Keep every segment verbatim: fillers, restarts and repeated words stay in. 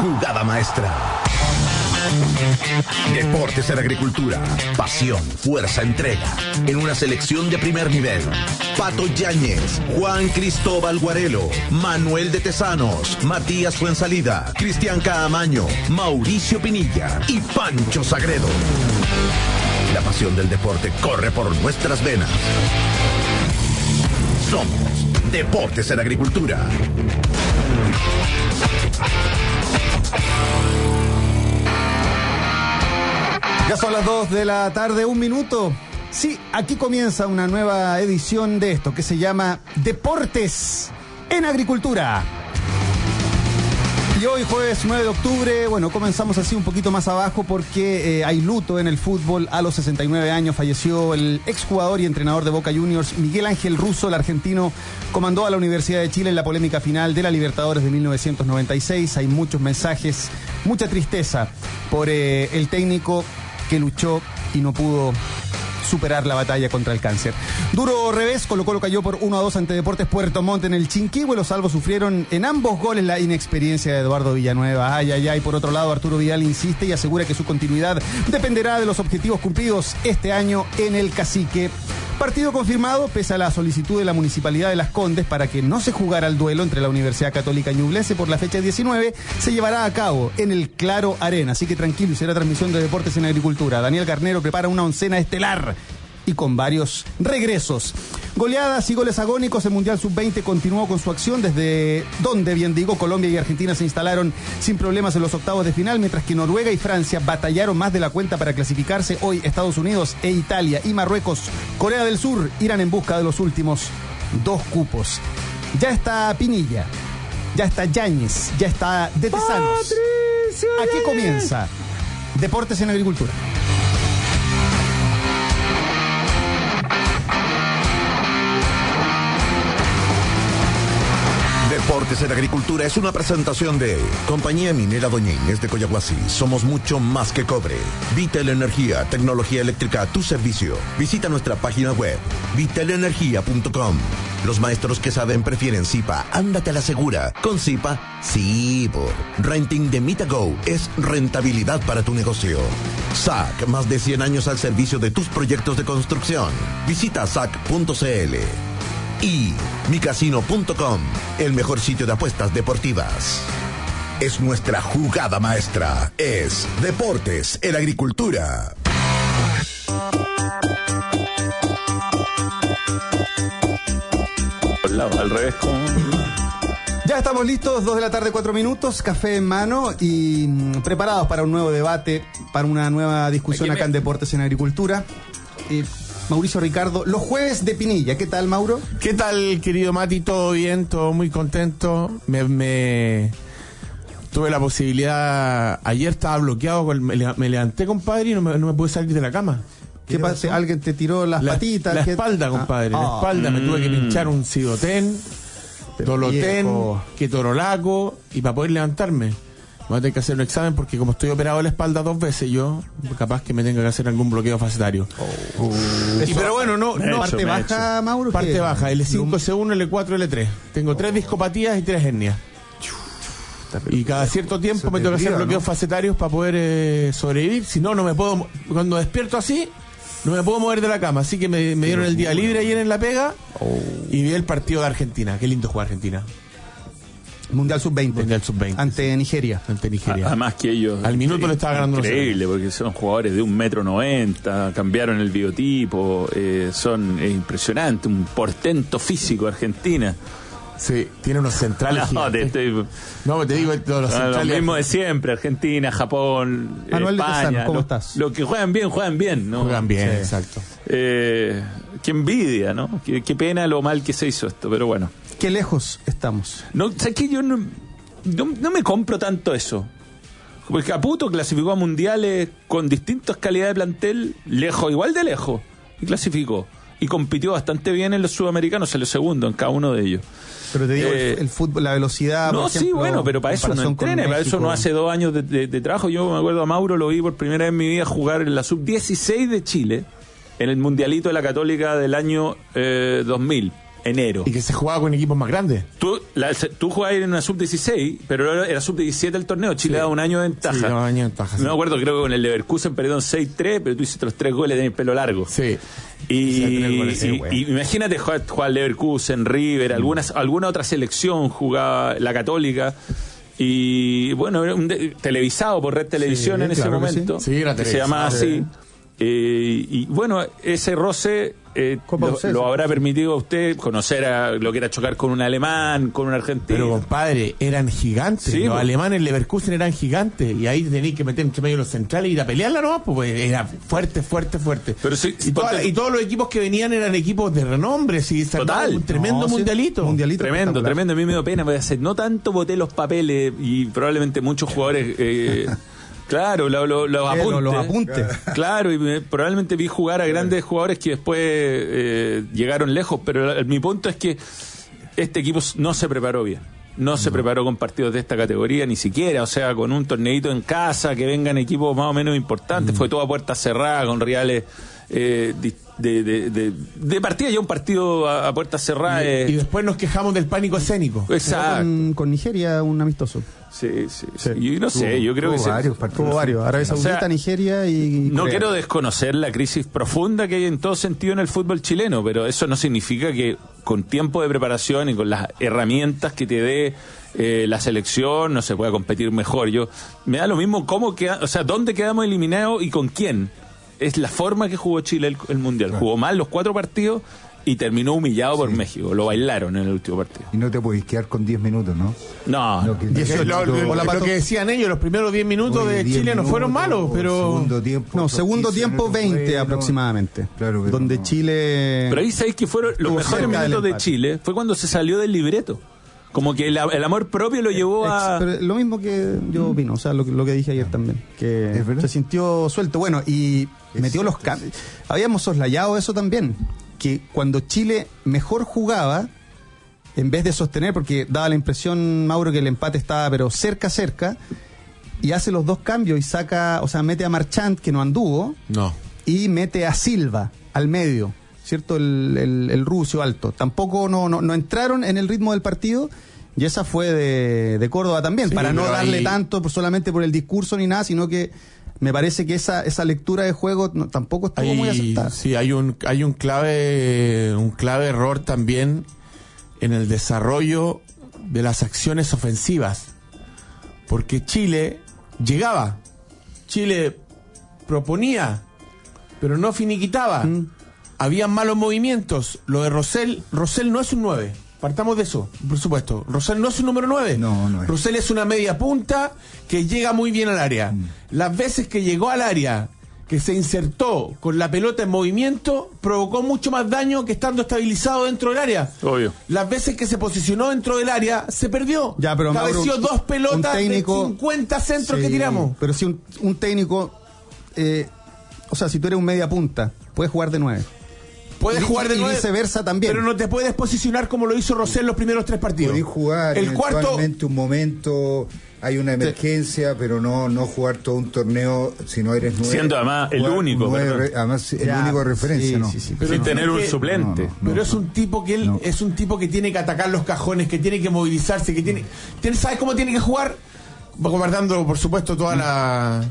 Jugada maestra. Deportes en agricultura. Pasión, fuerza, entrega. En una selección de primer nivel. Pato Yáñez, Juan Cristóbal Guarelo, Manuel de Tesanos, Matías Fuensalida, Cristian Caamaño, Mauricio Pinilla y Pancho Sagredo. La pasión del deporte corre por nuestras venas. Somos Deportes en Agricultura. Ya son las dos de la tarde, un minuto. Sí, aquí comienza una nueva edición de esto que se llama Deportes en Agricultura. Y hoy, jueves nueve de octubre, bueno, comenzamos así un poquito más abajo porque eh, hay luto en el fútbol. A los sesenta y nueve años falleció el exjugador y entrenador de Boca Juniors, Miguel Ángel Russo. El argentino comandó a la Universidad de Chile en la polémica final de la Libertadores de mil novecientos noventa y seis. Hay muchos mensajes, mucha tristeza por eh, el técnico que luchó y no pudo superar la batalla contra el cáncer. Duro revés, Colo Colo cayó por uno a dos ante Deportes Puerto Montt en el Chinquihue. Los salvos sufrieron en ambos goles la inexperiencia de Eduardo Villanueva. Ay, ay, ay. Por otro lado, Arturo Vidal insiste y asegura que su continuidad dependerá de los objetivos cumplidos este año en el Cacique. Partido confirmado, pese a la solicitud de la Municipalidad de Las Condes para que no se jugara el duelo entre la Universidad Católica Ñublense por la fecha diecinueve, se llevará a cabo en el Claro Arena. Así que tranquilo, será transmisión de Deportes en Agricultura. Daniel Carnero prepara una oncena estelar y con varios regresos. Goleadas y goles agónicos, el Mundial sub veinte continuó con su acción desde donde, bien digo, Colombia y Argentina se instalaron sin problemas en los octavos de final, mientras que Noruega y Francia batallaron más de la cuenta para clasificarse. Hoy Estados Unidos e Italia y Marruecos, Corea del Sur, irán en busca de los últimos dos cupos. Ya está Pinilla, ya está Yáñez, ya está De Tesanos. Aquí comienza Deportes en Agricultura. Deportes en Agricultura es una presentación de Compañía Minera Doña Inés de Coyahuasi. Somos mucho más que cobre. Vital Energía, tecnología eléctrica a tu servicio. Visita nuestra página web, vital energía punto com. Los maestros que saben prefieren Zipa. Ándate a la segura. Con Zipa, sí, por. Renting de Mitago es rentabilidad para tu negocio. S A C, más de cien años al servicio de tus proyectos de construcción. Visita S A C punto c l. Y mi casino punto com, el mejor sitio de apuestas deportivas. Es nuestra jugada maestra. Es Deportes en Agricultura. Al revés, como... Ya estamos listos, dos de la tarde, cuatro minutos, café en mano y mm, preparados para un nuevo debate, para una nueva discusión acá en Deportes en Agricultura. Eh, Mauricio Ricardo, los jueves de Pinilla. ¿Qué tal, Mauro? ¿Qué tal, querido Mati? Todo bien, todo muy contento. Me, me tuve la posibilidad, ayer estaba bloqueado, con, me, me levanté, compadre, y no me, no me pude salir de la cama. ¿Qué pasa? ¿Alguien te tiró las la, patitas? La ¿Qué? espalda, compadre, ah, la espalda. Oh, me tuve que pinchar un Sidotén, Dolotén, Ketorolaco, y para poder levantarme. Voy a tener que hacer un examen porque como estoy operado de la espalda dos veces, yo capaz que me tenga que hacer algún bloqueo facetario. Oh. Uh. Y, pero bueno, no, no parte baja, hecho. Mauro. Parte ¿qué? baja, L cinco, C uno, L cuatro, L tres. Tengo oh. tres discopatías y tres hernias. Y cada cierto tiempo me tengo que hacer bloqueos, ¿no?, facetarios para poder eh, sobrevivir. Si no, no me puedo. Cuando despierto así, no me puedo mover de la cama. Así que me, me dieron el día libre ayer en La Pega oh. y vi el partido de Argentina. Qué lindo jugar Argentina. Mundial sub veinte. Mundial sub veinte. Ante Nigeria. Ante Nigeria. Además que ellos... Al minuto le estaba ganando. Increíble, porque son jugadores de un metro noventa, cambiaron el biotipo, eh, son es impresionante, un portento físico Argentina. Sí, tiene unos centrales. No, te estoy... No, te digo todos los no, centrales. Lo mismo de siempre, Argentina, Japón, Manuel España. de Tesano, ¿cómo lo, estás? Lo que juegan bien, juegan bien, ¿no? Juegan bien, sí. Exacto. Eh, qué envidia, ¿no? Qué, qué pena lo mal que se hizo esto, pero bueno. Qué lejos estamos. No, ¿sabes qué? Yo no... No, no me compro tanto eso. Porque Caputo clasificó a mundiales con distintas calidades de plantel, lejos, igual de lejos, y clasificó. Y compitió bastante bien en los sudamericanos, salió segundo en cada uno de ellos. Pero te digo, eh, el, el fútbol, la velocidad. No, por ejemplo, sí, bueno, pero para eso no entrene, para eso no hace dos años de, de, de trabajo. Yo me acuerdo a Mauro, lo vi por primera vez en mi vida jugar en la sub dieciséis de Chile, en el mundialito de la Católica del año eh, dos mil. enero. Y que se jugaba con equipos más grandes. Tú, la, tú jugabas en una sub dieciséis, pero era sub diecisiete el torneo. Chile Sí. daba un año de ventaja. Sí, daba un año de ventaja, sí. No me acuerdo, creo que con el Leverkusen perdieron seis tres, pero tú hiciste los tres goles, tenés pelo largo. Sí. Y, Sí, tres goles, sí, y- bueno. y imagínate jugar, jugar Leverkusen, River, algunas, alguna otra selección jugaba la Católica. Y bueno, era un de- televisado por Red Televisión Sí, en ese claro que momento. sí. Sí, era que se televisado, llamaba así. sí. Eh, y bueno, ese roce eh, Copa lo, U C S. lo habrá permitido a usted conocer a lo que era chocar con un alemán, con un argentino. Pero compadre, eran gigantes. Sí, los pues. alemanes Leverkusen eran gigantes. Y ahí tenéis que meter entre medio los centrales y ir a pelearla, ¿no? Pues era fuerte, fuerte, fuerte. Pero sí, y, toda- ponte- y todos los equipos que venían eran equipos de renombre. Sí, se armaba Total. un tremendo No, sí, mundialito. mundialito Tremendo, espectacular. tremendo. A mí me dio pena, voy a hacer. No tanto boté los papeles y probablemente muchos jugadores. Eh, claro, lo- lo- los Eh, apuntes. los- los apuntes. Claro, y me- probablemente vi jugar a grandes jugadores que después eh, llegaron lejos. Pero la- mi punto es que este equipo no se preparó bien. No se preparó con partidos de esta categoría, ni siquiera, o sea, con un torneito en casa, que vengan equipos más o menos importantes. Fue todo a puerta cerrada, con rivales eh, di- de, de, de, de partida, ya un partido a, a puerta cerrada. eh, Y después nos quejamos del pánico escénico. Exacto. Con, con Nigeria, un amistoso. Sí, sí, sí. Y no sé, yo creo que Tuvo se- varios partidos. Tuvo varios. Arabia O sea, Saudita, Nigeria y. no Corea. quiero desconocer la crisis profunda que hay en todo sentido en el fútbol chileno, pero eso no significa que con tiempo de preparación y con las herramientas que te dé eh, la selección no se pueda competir mejor. Yo me da lo mismo cómo queda, o sea, dónde quedamos eliminados y con quién. Es la forma que jugó Chile el, el mundial. Jugó mal los cuatro partidos y terminó humillado por México. Lo bailaron en el último partido. Y no te podéis quedar con diez minutos, ¿no? No, No, que- dieciocho. Lo, lo- Hola, lo Pato. que decían ellos, los primeros diez minutos Oye, de diez Chile no fueron minutos, malos, pero. Segundo tiempo. No, segundo propicio, tiempo no veinte bueno. aproximadamente. Claro, pero donde no. Chile. pero ahí sabéis que fueron los Estuvo mejores cerca del minutos de empate. Chile. Fue cuando se salió del libreto. Como que el, el amor propio lo llevó a... Ex- pero lo mismo que yo opino, o sea, lo, que- lo que dije ayer también, que ¿Es verdad? se sintió suelto. Bueno, y Es metió los cierto, cambios. Habíamos soslayado eso también, que cuando Chile mejor jugaba, en vez de sostener, porque daba la impresión, Mauro, que el empate estaba pero cerca, cerca, y hace los dos cambios y saca, o sea, mete a Marchand, que no anduvo, No. y mete a Silva al medio, ¿cierto? El, el, el ruso alto. Tampoco no, no, no entraron en el ritmo del partido y esa fue de, de Córdoba también, Sí, para no pero darle ahí- tanto por- solamente por el discurso ni nada, sino que me parece que esa, esa lectura de juego no- tampoco estuvo Hay- muy acertada. Sí, hay un, hay un clave, un clave error también en el desarrollo de las acciones ofensivas. Porque Chile llegaba, Chile proponía, pero no finiquitaba. Mm. Habían malos movimientos. Lo de Rosell, Rosell no es un nueve. Partamos de eso, por supuesto. Rosell no es un número nueve. No, no es. Rosell es una media punta que llega muy bien al área. Mm. Las veces que llegó al área, que se insertó con la pelota en movimiento, provocó mucho más daño que estando estabilizado dentro del área. Obvio. Las veces que se posicionó dentro del área, se perdió. Ya, pero Cabeció Mauro, dos pelotas un técnico- de cincuenta centros Sí, que tiramos. Pero si un, un técnico, eh, o sea, si tú eres un media punta, puedes jugar de nueve. Puedes Y- jugar de y nueve, viceversa también. pero no te puedes posicionar como lo hizo Rosell los primeros tres partidos. Podéis jugar el cuarto, eventualmente un momento, hay una emergencia, pero no no jugar todo un torneo si no eres nueve. Siendo además el Jugar único, nueve perdón. re- además el Ya, único de referencia, sí, ¿no? sí, sí. Pero Sin tener un que- suplente. no, no. pero es un tipo que él No. es un tipo que tiene que atacar los cajones, que tiene que movilizarse, que tiene, tiene ¿sabes cómo tiene que jugar? Guardando, por supuesto, toda la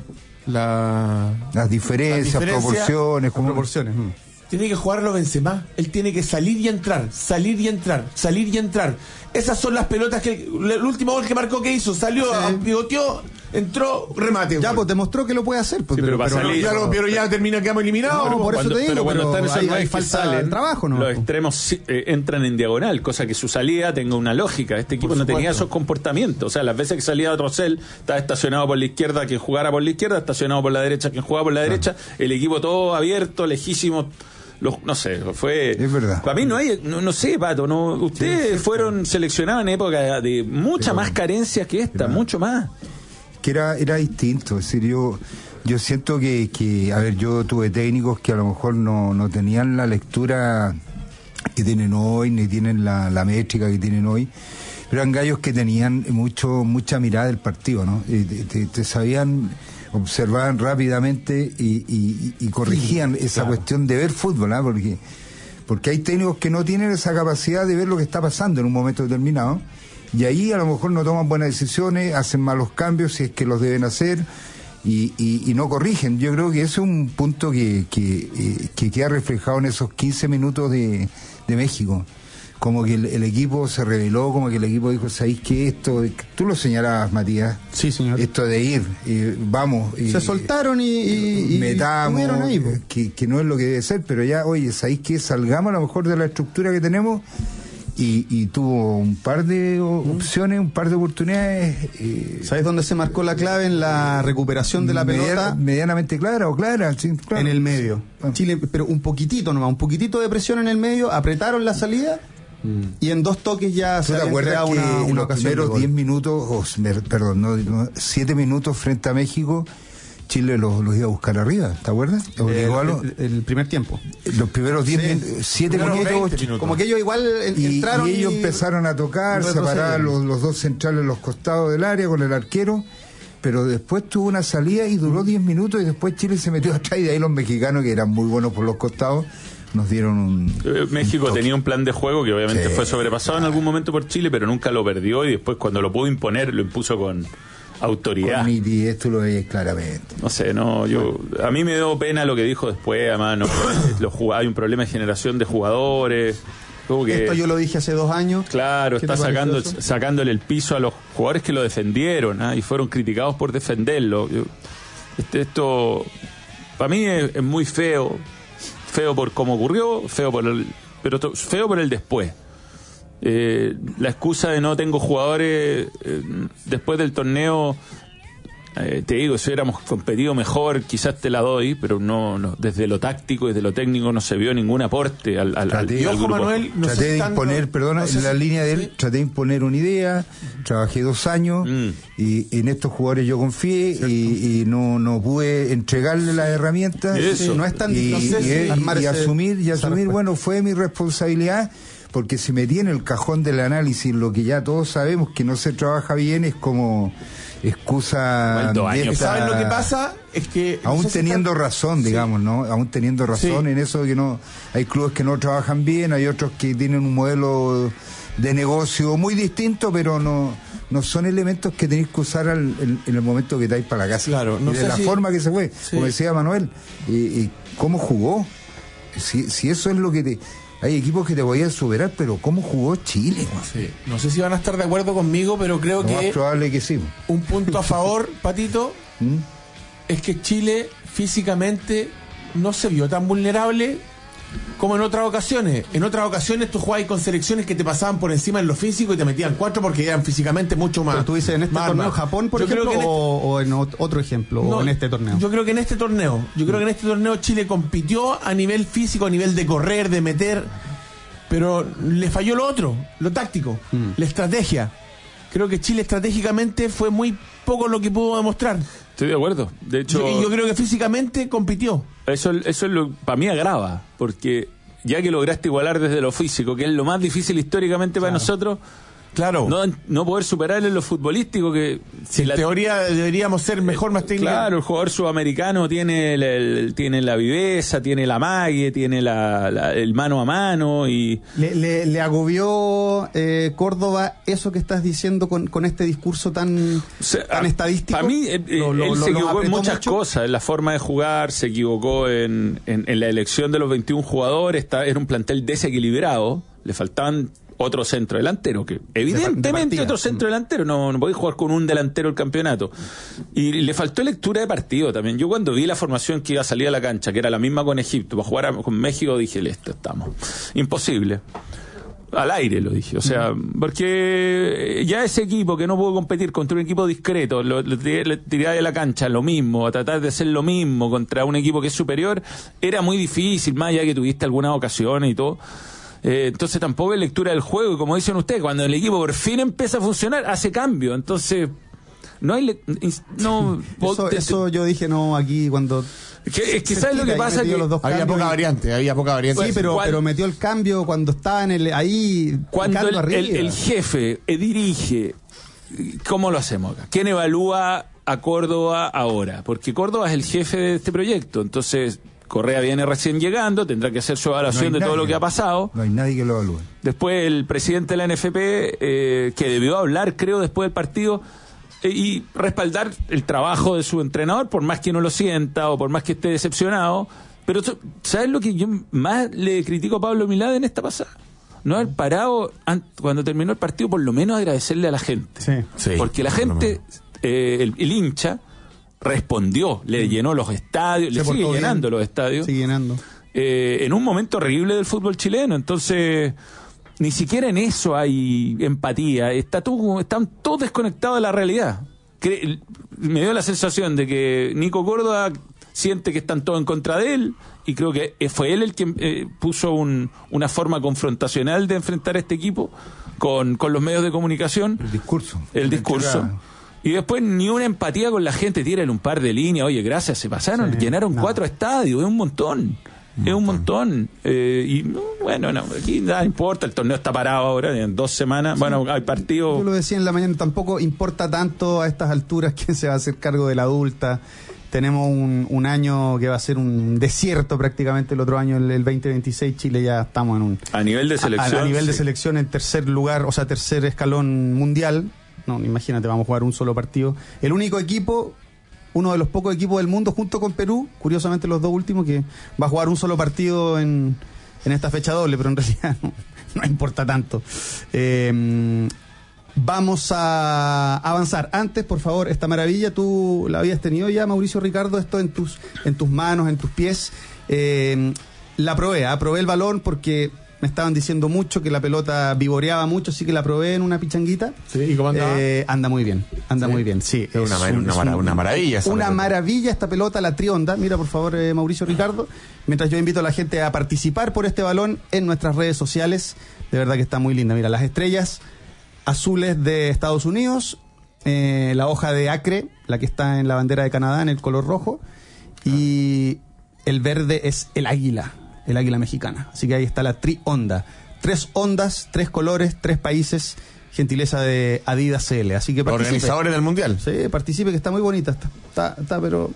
la Las diferencias, Las diferencias, proporciones, como Proporciones. mm. tiene que jugar a lo Benzema. Él tiene que salir y entrar, salir y entrar, salir y entrar. Esas son las pelotas que el, el último gol que marcó que hizo, salió, Sí. pivoteó, entró, remate. Ya, gol. pues demostró que lo puede hacer. Pues, Sí, pero para Pero salir- ya, lo- pero ya termina, quedamos eliminados. No, por eso Cuando- te digo, pero cuando pero están esos hay- nueve hay que falta salen, trabajo, ¿no? los extremos sí, eh, entran en diagonal, cosa que su salida tenga una lógica. Este equipo Por no tenía supuesto. esos comportamientos. O sea, las veces que salía Rosell, estaba estacionado por la izquierda quien jugara por la izquierda, estacionado por la derecha quien jugaba por la derecha, el equipo todo abierto, lejísimo. Los, no sé, fue... Es verdad. Para mí no hay, no, no sé, Pato, no, ustedes fueron seleccionados en época de mucha Pero- más carencias que esta, pero- mucho más. que era era distinto, es decir, yo yo siento que, que a ver, yo tuve técnicos que a lo mejor no, no tenían la lectura que tienen hoy, ni tienen la, la métrica que tienen hoy, pero eran gallos que tenían mucho mucha mirada del partido, ¿no? Y te, te- te sabían, observaban rápidamente y, y- y corregían esa claro. cuestión de ver fútbol, ¿ah? Porque porque hay técnicos que no tienen esa capacidad de ver lo que está pasando en un momento determinado, y ahí a lo mejor no toman buenas decisiones, hacen malos cambios si es que los deben hacer, y, y, y no corrigen. Yo creo que ese es un punto que, que, eh, que queda reflejado en esos quince minutos de, de México. Como que el, el equipo se rebeló, como que el equipo dijo, ¿sabéis qué? Esto, tú lo señalabas, Matías. Sí, señor. Esto de ir, eh, vamos. Se eh, soltaron y, y, y metamos, ahí, eh, que, que no es lo que debe ser, pero ya, oye, ¿sabéis qué? Salgamos a lo mejor de la estructura que tenemos, y, y tuvo un par de opciones, un par de oportunidades. Eh, ¿Sabes dónde se marcó la clave en la recuperación de la mediana, pelota? Medianamente clara o clara, sí, claro. En el medio. Chile, pero un poquitito nomás, un poquitito de presión en el medio, apretaron la salida. Mm. Y en dos toques ya se había creado una, que una en los ocasión primeros diez minutos, o, perdón, no, no, siete minutos frente a México, Chile los, los iba a buscar arriba, ¿te acuerdas? El, el, el primer tiempo. Los primeros diez, sí. siete minutos, minutos. Como que ellos igual entraron y, y ellos y empezaron a tocar, separar los, los dos centrales en los costados del área con el arquero, pero después tuvo una salida y duró diez minutos, y después Chile se metió atrás, y de ahí los mexicanos, que eran muy buenos por los costados, nos dieron un... Eh, México un tenía un plan de juego que obviamente sí, fue sobrepasado en algún momento por Chile, pero nunca lo perdió, y después cuando lo pudo imponer lo impuso con autoridad. Con nitidez, tú lo veías claramente. No sé, no, yo a mí me dio pena lo que dijo después, además no, los, hay un problema de generación de jugadores. Que, esto yo lo dije hace dos años. Claro, está sacando sacándole el piso a los jugadores que lo defendieron, ¿eh? Y fueron criticados por defenderlo. Yo, este, esto para mí es, es muy feo. Feo por cómo ocurrió, feo por el, pero to, feo por el después. Eh, la excusa de no tengo jugadores eh, después del torneo, eh, te digo, si hubiéramos competido mejor, quizás te la doy, pero no, no desde lo táctico, desde lo técnico no se vio ningún aporte al, al, traté, al, al grupo. Manuel, no traté de imponer, tanto, perdona, no sé en la si, línea de él, sí. Traté de imponer una idea, trabajé dos años mm. y en estos jugadores yo confié y, y no, no pude entregarle las herramientas. Eso. No es tan y, no sé y, si y, y asumir, y asumir, bueno, fue mi responsabilidad. Porque si metí en el cajón del análisis lo que ya todos sabemos que no se trabaja bien, es como excusa. ¿Sabes lo que pasa? Es que aún no sé teniendo si está... razón, digamos, sí. ¿no? Aún teniendo razón sí. en eso de que no hay clubes que no trabajan bien, hay otros que tienen un modelo de negocio muy distinto, pero no no son elementos que tenéis que usar al, en, en el momento que estáis para la casa. Claro, no y de sé la si... forma que se fue, sí. Como decía Manuel, y, y cómo jugó. Si, si eso es lo que te... Hay equipos que te podían superar, pero ¿cómo jugó Chile? Sí. No sé si van a estar de acuerdo conmigo, pero creo lo que... más probable que sí. Un punto a favor, Patito, ¿Mm? es que Chile físicamente no se vio tan vulnerable como en otras ocasiones. En otras ocasiones tú jugabas con selecciones que te pasaban por encima en lo físico y te metían cuatro porque eran físicamente mucho más. Pero tú dices en este torneo más. Japón, por yo ejemplo, creo que en este... o, o en otro ejemplo, no, o en este torneo. Yo creo que en este torneo, yo creo que en este torneo Chile compitió a nivel físico, a nivel de correr, de meter, pero le falló lo otro, lo táctico, mm. la estrategia. Creo que Chile estratégicamente fue muy poco lo que pudo demostrar. Estoy de acuerdo. De hecho, yo, yo creo que físicamente compitió. Eso, eso es lo para mí agrava, porque ya que lograste igualar desde lo físico, que es lo más difícil históricamente para claro. nosotros, claro, no, no poder superar en lo futbolístico, que si en la, teoría deberíamos ser mejor, más técnicos. Claro, el jugador sudamericano tiene el, el, tiene la viveza, tiene la mague, tiene la, la, el mano a mano y le, le, le agobió eh, Córdoba eso que estás diciendo con, con este discurso tan, o sea, tan estadístico. Para mí eh, lo, lo, él lo, se equivocó en muchas mucho. cosas, en la forma de jugar, se equivocó en, en, en la elección de los veintiún jugadores. Está, era un plantel desequilibrado, le faltaban otro centro delantero, que evidentemente de otro centro delantero, no, no podéis jugar con un delantero el campeonato. Y le faltó lectura de partido también. Yo cuando vi la formación que iba a salir a la cancha, que era la misma con Egipto, para jugar a, con México, dije, listo, estamos. Imposible. Al aire lo dije, o sea, porque ya ese equipo que no pudo competir contra un equipo discreto, lo, lo tiré, le tiré de la cancha lo mismo, a tratar de hacer lo mismo contra un equipo que es superior, era muy difícil, más allá que tuviste algunas ocasiones y todo. Eh, entonces tampoco es lectura del juego, y como dicen ustedes, cuando el equipo por fin empieza a funcionar, hace cambio, entonces no hay le- no eso, te, eso yo dije no aquí cuando que, es que sabes lo que pasa, que había poca variante, había poca variante. Sí, pero, cuando, pero metió el cambio cuando estaba en el ahí cuando el, arriba. el, el jefe eh, dirige. ¿Cómo lo hacemos acá? ¿Quién evalúa a Córdoba ahora? Porque Córdoba es el jefe de este proyecto, entonces Correa viene recién llegando, tendrá que hacer su evaluación no de todo lo que ha pasado. No hay nadie que lo evalúe. Después el presidente de la N F P, eh, que debió hablar, creo, después del partido, eh, y respaldar el trabajo de su entrenador, por más que no lo sienta o por más que esté decepcionado. Pero, ¿sabes lo que yo más le critico a Pablo Milad en esta pasada? No haber parado, cuando terminó el partido, por lo menos agradecerle a la gente. Sí. Sí, porque la gente, eh, el, el hincha, respondió, le llenó los estadios, le sigue llenando los estadios. Sigue llenando. Eh, en un momento horrible del fútbol chileno. Entonces, ni siquiera en eso hay empatía. Está todo, están todos desconectados de la realidad. Cre- me dio la sensación de que Nico Córdoba siente que están todos en contra de él, y creo que fue él el que eh, puso un, una forma confrontacional de enfrentar a este equipo con, con los medios de comunicación. El discurso. El discurso. Y después ni una empatía con la gente, tírale un par de líneas, oye, gracias, se pasaron, Sí, llenaron no. cuatro estadios, es un montón. Un es un montón. Eh, y no, bueno, no, aquí nada importa, el torneo está parado ahora, en dos semanas, sí. Bueno, hay partidos. Yo lo decía en la mañana, tampoco importa tanto a estas alturas quién se va a hacer cargo de la adulta. Tenemos un, un año que va a ser un desierto prácticamente. El otro año, el, el veinte veintiséis, Chile ya estamos en un... A nivel de selección. A, a nivel sí. de selección en tercer lugar, o sea, tercer escalón mundial. No, imagínate, vamos a jugar un solo partido. El único equipo, uno de los pocos equipos del mundo, junto con Perú, curiosamente los dos últimos, que va a jugar un solo partido en, en esta fecha doble, pero en realidad no, no importa tanto. Eh... Vamos a avanzar. Antes, por favor, esta maravilla, tú la habías tenido ya, Mauricio Ricardo, esto en tus en tus manos, en tus pies. Eh, la probé, ¿eh? probé el balón porque me estaban diciendo mucho que la pelota vivoreaba mucho, así que la probé en una pichanguita. Sí, ¿y cómo andaba? Eh, anda muy bien, anda ¿Sí? muy bien, sí. Es una, un, una, es mara, un, una maravilla. Esa una pelota. maravilla esta pelota, la Trionda. Mira, por favor, eh, Mauricio Ricardo. Mientras yo invito a la gente a participar por este balón en nuestras redes sociales. De verdad que está muy linda. Mira, las estrellas azules de Estados Unidos, eh, la hoja de acre, la que está en la bandera de Canadá en el color rojo, y el verde es el águila, el águila mexicana. Así que ahí está la tri-onda. Tres ondas, tres colores, tres países, gentileza de Adidas C L. Así que participe. Organizadores del Mundial. Sí, participe, que está muy bonita, está, está, está pero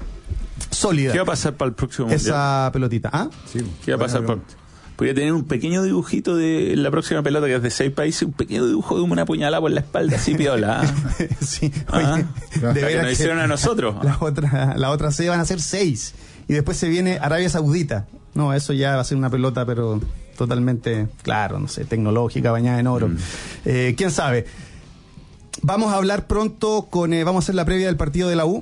sólida. ¿Qué va a pasar para el próximo Esa mundial? pelotita? ¿Ah? Sí, ¿Qué va a pasar para... Podría tener un pequeño dibujito de la próxima pelota, que es de seis países, un pequeño dibujo de una puñalada por la espalda, así piola. ¿Ah? Sí, Ah, oye, la de que veras nos hicieron a nosotros. La otra, la otra serie van a ser seis. Y después se viene Arabia Saudita. No, eso ya va a ser una pelota, pero totalmente, claro, no sé, tecnológica, bañada en oro. Mm. Eh, ¿Quién sabe? Vamos a hablar pronto con... Eh, vamos a hacer la previa del partido de la U.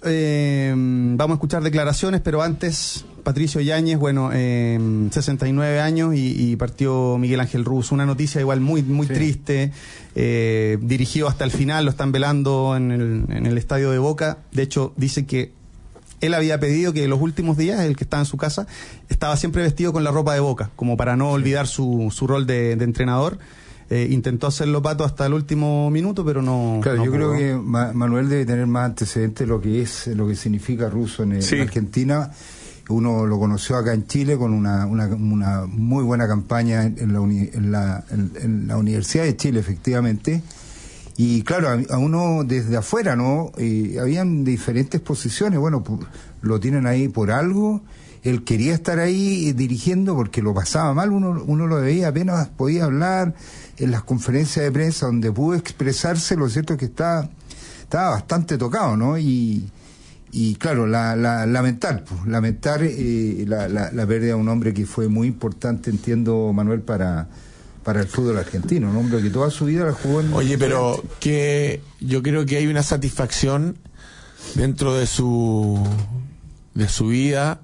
Eh, vamos a escuchar declaraciones, pero antes... Patricio Yáñez, bueno, eh, sesenta y nueve años y, y partió Miguel Ángel Ruz. Una noticia igual muy muy sí. triste. Eh, dirigió hasta el final, lo están velando en el, en el estadio de Boca. De hecho, dice que él había pedido que los últimos días, el que estaba en su casa, estaba siempre vestido con la ropa de Boca, como para no olvidar su, su rol de, de entrenador. Eh, intentó hacerlo Pato hasta el último minuto, pero no. Claro, no yo pudo. creo que Ma- Manuel debe tener más antecedentes de lo que es, lo que significa Russo en, Sí. en Argentina. Uno lo conoció acá en Chile con una, una, una muy buena campaña en, en, la uni, en, la, en, en la Universidad de Chile, efectivamente. Y claro, a, a uno desde afuera, ¿no? Eh, habían diferentes posiciones. Bueno, pu- lo tienen ahí por algo. Él quería estar ahí eh, dirigiendo porque lo pasaba mal. Uno, uno lo veía, apenas podía hablar en las conferencias de prensa donde pudo expresarse. Lo cierto es que estaba, estaba bastante tocado, ¿no? Y... Y claro, la, la, lamentar, pues, lamentar eh, la, la, la pérdida de un hombre que fue muy importante, entiendo, Manuel, para, para el fútbol argentino, un hombre que toda su vida la jugó en... Oye, pero que yo creo que hay una satisfacción dentro de su de su vida,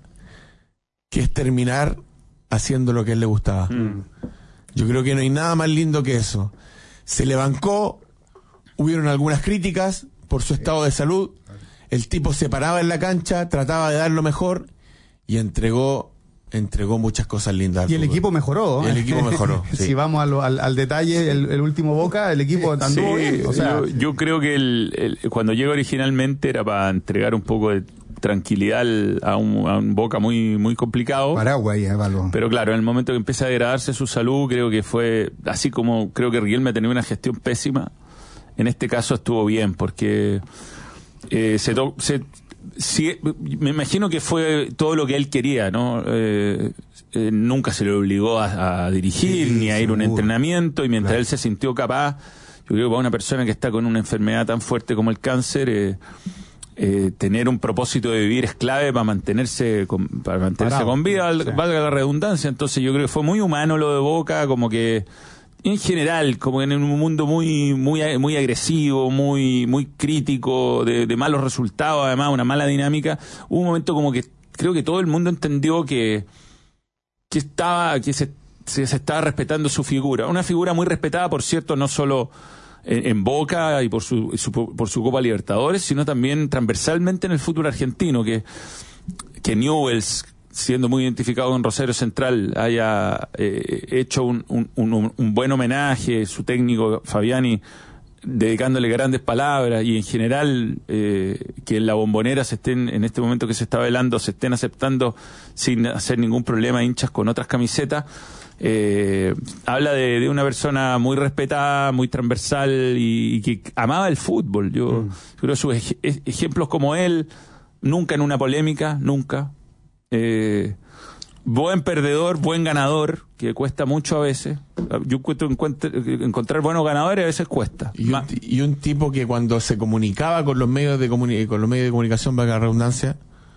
que es terminar haciendo lo que a él le gustaba. Mm. Yo creo que no hay nada más lindo que eso. Se le bancó, hubieron algunas críticas por su estado de salud. El tipo se paraba en la cancha, trataba de dar lo mejor y entregó entregó muchas cosas lindas. Y el equipo mejoró. Y el equipo mejoró, sí. Si vamos a lo- al, al detalle, el, el último Boca, el equipo anduvo Sí, bien. O sea, yo, yo creo que el, el- cuando llegó originalmente era para entregar un poco de tranquilidad al- a, un, a un Boca muy muy complicado. Paraguay, eh, balón. Pero claro, en el momento que empieza a degradarse su salud, creo que fue, así como creo que Riquelme tenía una gestión pésima, en este caso estuvo bien, porque eh, se, to- se sí, me imagino que fue todo lo que él quería, ¿no? Eh, eh, nunca se le obligó a, a dirigir Sí, ni a ir a un seguro. entrenamiento, y mientras Claro. él se sintió capaz, yo creo que para una persona que está con una enfermedad tan fuerte como el cáncer, eh, eh, tener un propósito de vivir es clave para mantenerse con, para mantenerse Parado. con vida, Sí. valga la redundancia. Entonces yo creo que fue muy humano lo de Boca, como que en general, como en un mundo muy muy muy agresivo, muy muy crítico, de, de malos resultados, además una mala dinámica, hubo un momento como que creo que todo el mundo entendió que que estaba que se, se, se estaba respetando su figura, una figura muy respetada, por cierto, no solo en, en Boca y por su, su por su Copa Libertadores, sino también transversalmente en el fútbol argentino, que que Newell's, siendo muy identificado con Rosario Central, haya eh, hecho un, un, un, un buen homenaje, su técnico Fabiani dedicándole grandes palabras, y en general eh, que en la Bombonera se estén, en este momento que se está velando, se estén aceptando sin hacer ningún problema hinchas con otras camisetas, eh, habla de, de una persona muy respetada, muy transversal y, y que amaba el fútbol. Yo mm. creo que sus ej- ejemplos como él, nunca en una polémica, nunca. Eh, buen perdedor, buen ganador, que cuesta mucho a veces. Yo encuentro, encuentro encontrar buenos ganadores a veces cuesta. Y un, y un tipo que cuando se comunicaba con los medios de comuni- con los medios de comunicación, para la redundancia,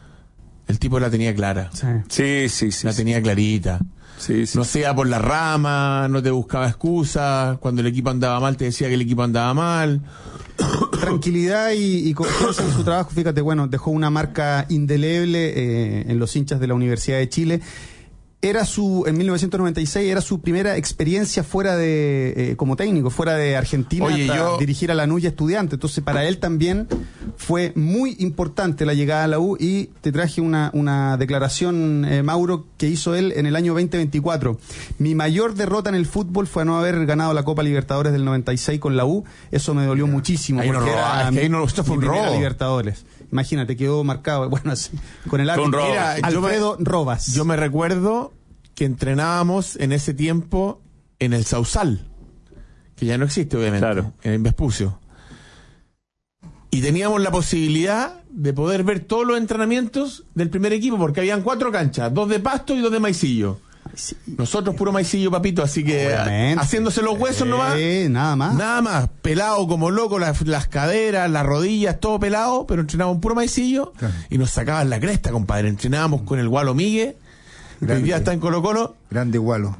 el tipo la tenía clara. Sí. Sí, sí, sí. La sí. tenía clarita. Sí, sí. No se iba por la rama, no te buscaba excusas. Cuando el equipo andaba mal, te decía que el equipo andaba mal. Tranquilidad y, y confianza en su trabajo. Fíjate, bueno, dejó una marca indeleble eh, en los hinchas de la Universidad de Chile. Era su, en mil novecientos noventa y seis, era su primera experiencia fuera de, eh, como técnico, fuera de Argentina, Oye, hasta yo- dirigir a la Lanús Estudiante. Entonces, para él también fue muy importante la llegada a la U, y te traje una, una declaración, eh, Mauro, que hizo él en el año veinte veinticuatro. Mi mayor derrota en el fútbol fue no haber ganado la Copa Libertadores del noventa y seis con la U. Eso me dolió muchísimo. Ahí no porque roba, era es que ahí mi- no- esto fue mi un primera robo. Libertadores. Imagínate, quedó marcado, bueno, así, con el Fue un árbitro. robo. Mira, yo me- Alfredo Robas. Yo me recuerdo que entrenábamos en ese tiempo en el Sausal, que ya no existe, obviamente, Claro. en el Vespucio. Y teníamos la posibilidad de poder ver todos los entrenamientos del primer equipo, porque habían cuatro canchas, dos de pasto y dos de maicillo. Nosotros puro maicillo, papito, así que Obviamente. haciéndose los huesos nomás. Eh, nada más. Nada más, pelado como loco, las, las caderas, las rodillas, todo pelado, pero entrenábamos puro maicillo. Claro. Y nos sacaban la cresta, compadre. Entrenábamos con el Gualo Migue, que hoy día está en Colo Colo. Grande Gualo.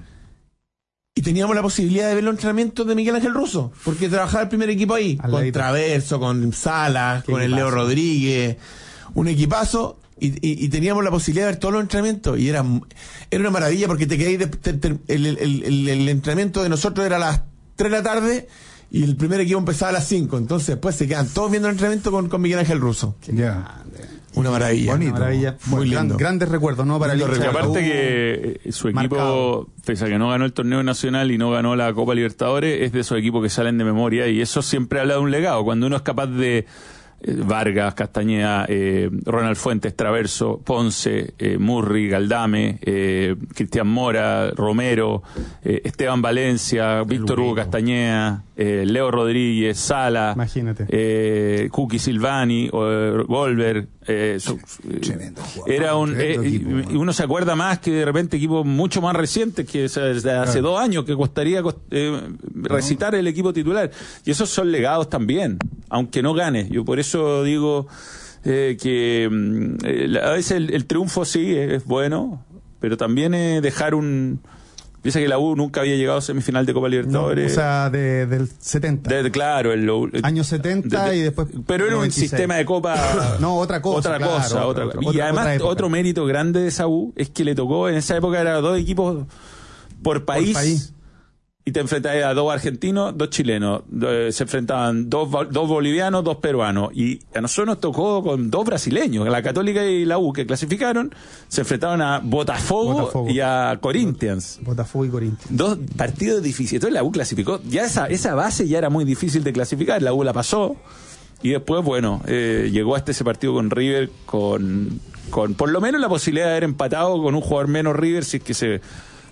Y teníamos la posibilidad de ver los entrenamientos de Miguel Ángel Russo, porque trabajaba el primer equipo ahí, Al con ladito. Traverso, con Salas, Qué con el Leo equipazo. Rodríguez, un equipazo, y, y, y teníamos la posibilidad de ver todos los entrenamientos, y era, era una maravilla, porque te quedáis de- te- te- el, el, el, el entrenamiento de nosotros era a las tres de la tarde, y el primer equipo empezaba a las cinco, entonces después se quedan todos viendo el entrenamiento con, con Miguel Ángel Russo. Ya. Una maravilla. Bonito. Una maravilla. Muy Bueno, gran- lindo. grandes recuerdos, ¿no? Para el Lindo hincha Y de la aparte U. que eh, su equipo, marcado. pese a que no ganó el torneo nacional y no ganó la Copa Libertadores, es de esos equipos que salen de memoria, y eso siempre habla de un legado. Cuando uno es capaz de eh, Vargas, Castañeda, eh, Ronald Fuentes, Traverso, Ponce, eh, Murri, Galdame, eh, Cristian Mora, Romero, eh, Esteban Valencia, Víctor Hugo Castañeda, eh, Leo Rodríguez, Sala, Imagínate. eh, Kuki Silvani, eh, Golver, eh, su- Tremendo jugador. era un Tremendo eh, equipo, y- man. y uno se acuerda más que de repente equipos mucho más recientes, que o sea, desde hace dos años, que costaría cos- eh, recitar el equipo titular, y esos son legados también, aunque no gane. Yo por eso digo eh, que mm, eh, la- a veces el, el triunfo sí es, es bueno, pero también es dejar un... Piensa que la U nunca había llegado a semifinal de Copa No, Libertadores. o sea, de- del setenta. De- claro, el, el- Años setenta y después pero era un noventa y seis. sistema de copa. No, otra cosa, Otra claro, cosa, otra- otra, otra- y otra- además otra época. otro mérito grande de esa U es que le tocó, en esa época era dos equipos por país. país. Y te enfrentabas a dos argentinos, dos chilenos. Do- Se enfrentaban dos, vo- dos bolivianos, dos peruanos. Y a nosotros nos tocó con dos brasileños. La Católica y la U, que clasificaron, se enfrentaron a Botafogo, Botafogo. y a Corinthians. Botafogo y Corinthians. Dos partidos difíciles. Entonces la U clasificó. Ya esa, esa base ya era muy difícil de clasificar. La U la pasó. Y después, bueno, eh, llegó hasta ese partido con River con, con por lo menos la posibilidad de haber empatado con un jugador menos River si es que se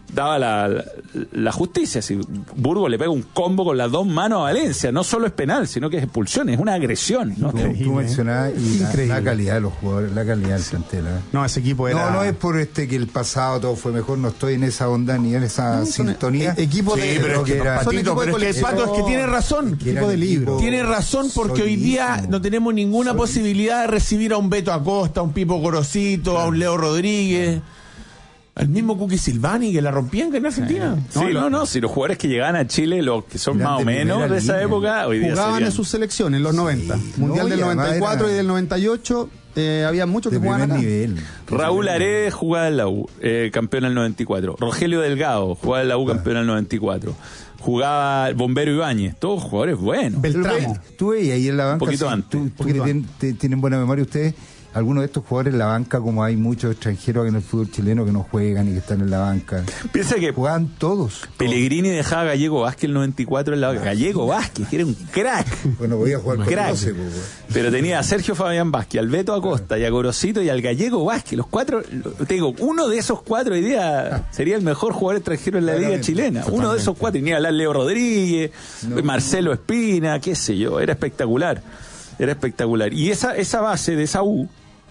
daba la, la, la justicia. Si Burgos le pega un combo con las dos manos a Valencia, no solo es penal, sino que es expulsión, es una agresión, ¿no? Tú, tú mencionabas y la, la calidad de los jugadores, la calidad del plantel. ¿eh? No, ese equipo era... No, no es por este que el pasado todo fue mejor, no estoy en esa onda ni en esa no, sintonía. E- equipo sí, de... pero es que, era, Patito, pero es que el Pato es que tiene razón. Que equipo de libro. Tiene razón porque hoy día no tenemos ninguna solísimo. posibilidad de recibir a un Beto Acosta, a un Pipo Gorosito, a un Leo Rodríguez... Al mismo Cookie Silvani que la rompían que en Argentina. Sí, no, no, no, si los jugadores que llegaban a Chile, los que son más o menos de esa época, hoy día jugaban serían... en sus selecciones, en los noventa. Sí, Mundial no, del noventa y cuatro era... y del noventa y ocho, eh, había muchos que jugaban acá. Nivel. Raúl Aredes jugaba en la U, eh, campeón del noventa y cuatro. Rogelio Delgado jugaba en la U, campeón del noventa y cuatro. Jugaba Bombero Ibáñez, todos jugadores buenos. Beltramo. Tú veías ahí en la banca, un poquito sí, antes. Tú, tú que tienen, te, tienen buena memoria ustedes. Algunos de estos jugadores en la banca, como hay muchos extranjeros en el fútbol chileno que no juegan y que están en la banca. Piensa que jugaban todos. Pellegrini todos. Dejaba a Gallego Vázquez el noventa y cuatro en la banca. Gallego Vázquez, que era un crack. Bueno, voy a jugar con crack. doce, pues, pero tenía a Sergio Fabián Vázquez, al Beto Acosta y a Gorosito y al Gallego Vázquez. Los cuatro, te digo, uno de esos cuatro hoy día sería el mejor jugador extranjero en la liga chilena. Totalmente. Uno de esos cuatro. Tenía a Leo Rodríguez, no. Marcelo Espina, qué sé yo. Era espectacular. Era espectacular. Y esa, esa base de esa U,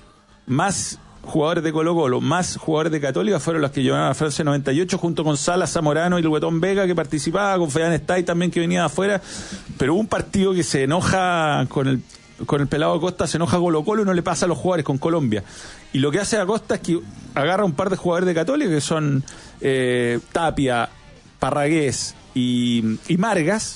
más jugadores de Colo Colo, más jugadores de Católica fueron los que llevaron a Francia noventa y ocho junto con Salas, Zamorano y el Guetón Vega que participaba, con Fayán Stay también que venía de afuera, pero hubo un partido que se enoja con el con el pelado Acosta, se enoja Colo Colo y no le pasa a los jugadores con Colombia, y lo que hace Acosta es que agarra un par de jugadores de Católica que son eh, Tapia, Parragués y, y Margas,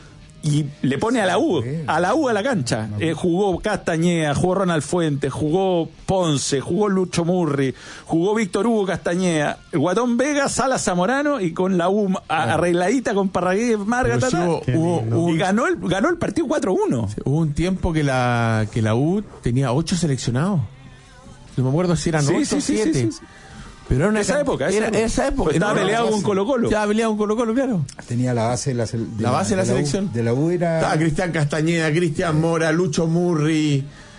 y le pone a la U, a la U a la cancha. Eh, jugó Castañeda, jugó Ronald Fuentes, jugó Ponce, jugó Lucho Murri, jugó Víctor Hugo Castañeda, Guatón Vega, Sala Zamorano, y con la U a, arregladita con Parragués, Marga, tata, hubo, hubo, hubo, y ganó el, ganó el partido cuatro uno. Sí, hubo un tiempo que la, que la U tenía ocho seleccionados. No me acuerdo si eran ocho o siete. Pero era una esa época, esa era, época. Esa época. Pues estaba peleado con Colo Colo. Estaba peleado con Colo Colo, claro. Tenía la base de la, de la, base de la, de la selección. U, de la U era... Estaba Cristian Castañeda, Cristian Mora, Lucho Murri,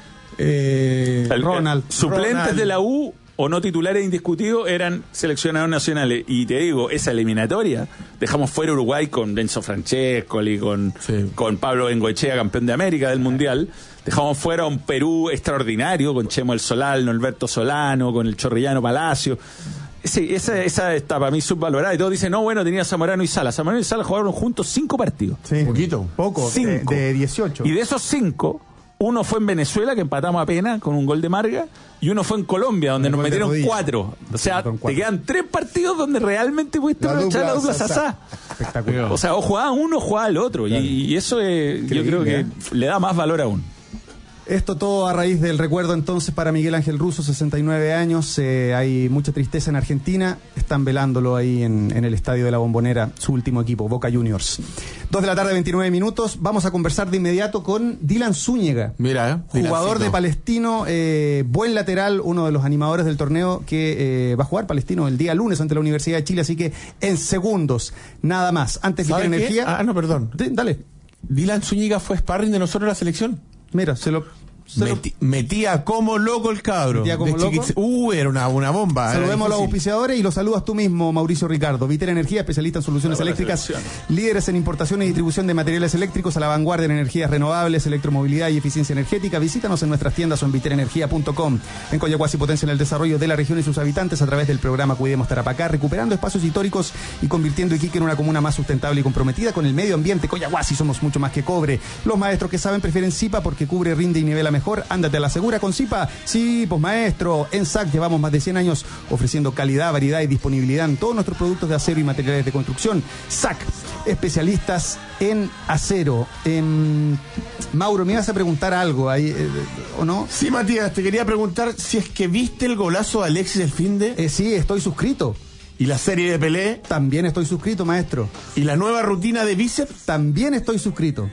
eh, el, Ronald. El, suplentes Ronald. de la U o no titulares indiscutidos eran seleccionados nacionales. Y te digo, esa eliminatoria, dejamos fuera Uruguay con Enzo Francescoli, con, sí. con Pablo Bengoechea, campeón de América del Mundial. Dejamos fuera un Perú extraordinario con Chemo El Solal, Norberto Solano, con el Chorrillano Palacio. Sí, esa, esa está para mí subvalorada. Y todos dicen, no, bueno, tenía Zamorano y Sala. Zamorano y Sala jugaron juntos cinco partidos. Sí, poquito, poco, cinco. De, de dieciocho. Y de esos cinco, uno fue en Venezuela, que empatamos a pena con un gol de Marga, y uno fue en Colombia, donde nos metieron cuatro. O sea, te quedan tres partidos donde realmente pudiste aprovechar la dupla Sasá. Espectacular. O sea, o jugaba uno o jugaba el otro. Claro. Y, y eso es, yo creo que ¿eh? le da más valor aún. Esto todo a raíz del recuerdo entonces para Miguel Ángel Russo, sesenta y nueve años. Eh, hay mucha tristeza en Argentina. Están velándolo ahí en, en el Estadio de la Bombonera, su último equipo, Boca Juniors. Dos de la tarde, veintinueve minutos. Vamos a conversar de inmediato con Dylan Zúñiga. Mira, eh. Jugador de Palestino, eh, buen lateral, uno de los animadores del torneo que eh, va a jugar Palestino el día lunes ante la Universidad de Chile. Así que en segundos, nada más. Antes de Vital Energía. Ah, no, perdón. D- dale. Dylan Zúñiga fue sparring de nosotros en la selección. Mira, se lo... Se Meti, lo... Metía como loco el cabro. Metía como loco. Uh, era una, una bomba. Saludemos a los auspiciadores y los saludas tú mismo, Mauricio Ricardo. Vital Energía, especialista en soluciones eléctricas, líderes en importación y distribución de materiales eléctricos, a la vanguardia en energías renovables, electromovilidad y eficiencia energética. Visítanos en nuestras tiendas o en vital energía punto com. En Coyahuasi potencian el desarrollo de la región y sus habitantes a través del programa Cuidemos Tarapacá, recuperando espacios históricos y convirtiendo Iquique en una comuna más sustentable y comprometida con el medio ambiente. Coyahuasi, somos mucho más que cobre. Los maestros que saben prefieren Zipa porque cubre, rinde y nivela mejor. Ándate a la segura con Zipa. Sí, pues maestro, en S A C llevamos más de cien años ofreciendo calidad, variedad y disponibilidad en todos nuestros productos de acero y materiales de construcción. S A C, especialistas en acero. En... Mauro, me ibas a preguntar algo ahí, eh, ¿o no? Sí, Matías, te quería preguntar si es que viste el golazo de Alexis el finde. Eh, sí, estoy suscrito. ¿Y la serie de Pelé? También estoy suscrito, maestro. ¿Y la nueva rutina de bíceps? También estoy suscrito.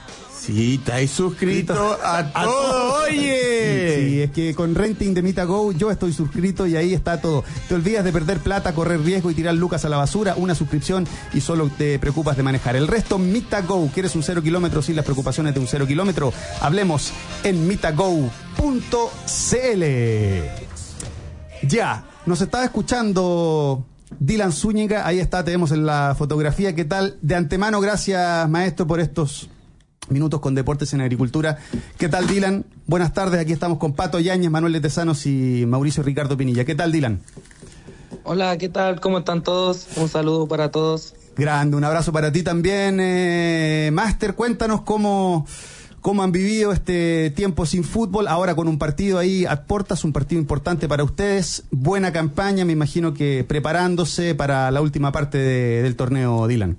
Sí, estáis suscrito a, a todo, oye. Sí, sí, es que con Renting de MitaGo yo estoy suscrito y ahí está todo. Te olvidas de perder plata, correr riesgo y tirar lucas a la basura, una suscripción y solo te preocupas de manejar. El resto, MitaGo. ¿Quieres un cero kilómetro sin las preocupaciones de un cero kilómetro? Hablemos en mitago punto c l. Ya, nos estaba escuchando Dylan Zúñiga, ahí está, tenemos en la fotografía. ¿Qué tal? De antemano, gracias, maestro, por estos minutos con Deportes en Agricultura. ¿Qué tal, Dylan? Buenas tardes, aquí estamos con Pato Yáñez, Manuel de Tesanos y Mauricio Ricardo Pinilla. ¿Qué tal, Dylan? Hola, ¿qué tal? ¿Cómo están todos? Un saludo para todos. Grande, un abrazo para ti también, eh, Máster. Cuéntanos cómo, cómo han vivido este tiempo sin fútbol, ahora con un partido ahí a puertas, un partido importante para ustedes. Buena campaña, me imagino que preparándose para la última parte de, del torneo, Dylan.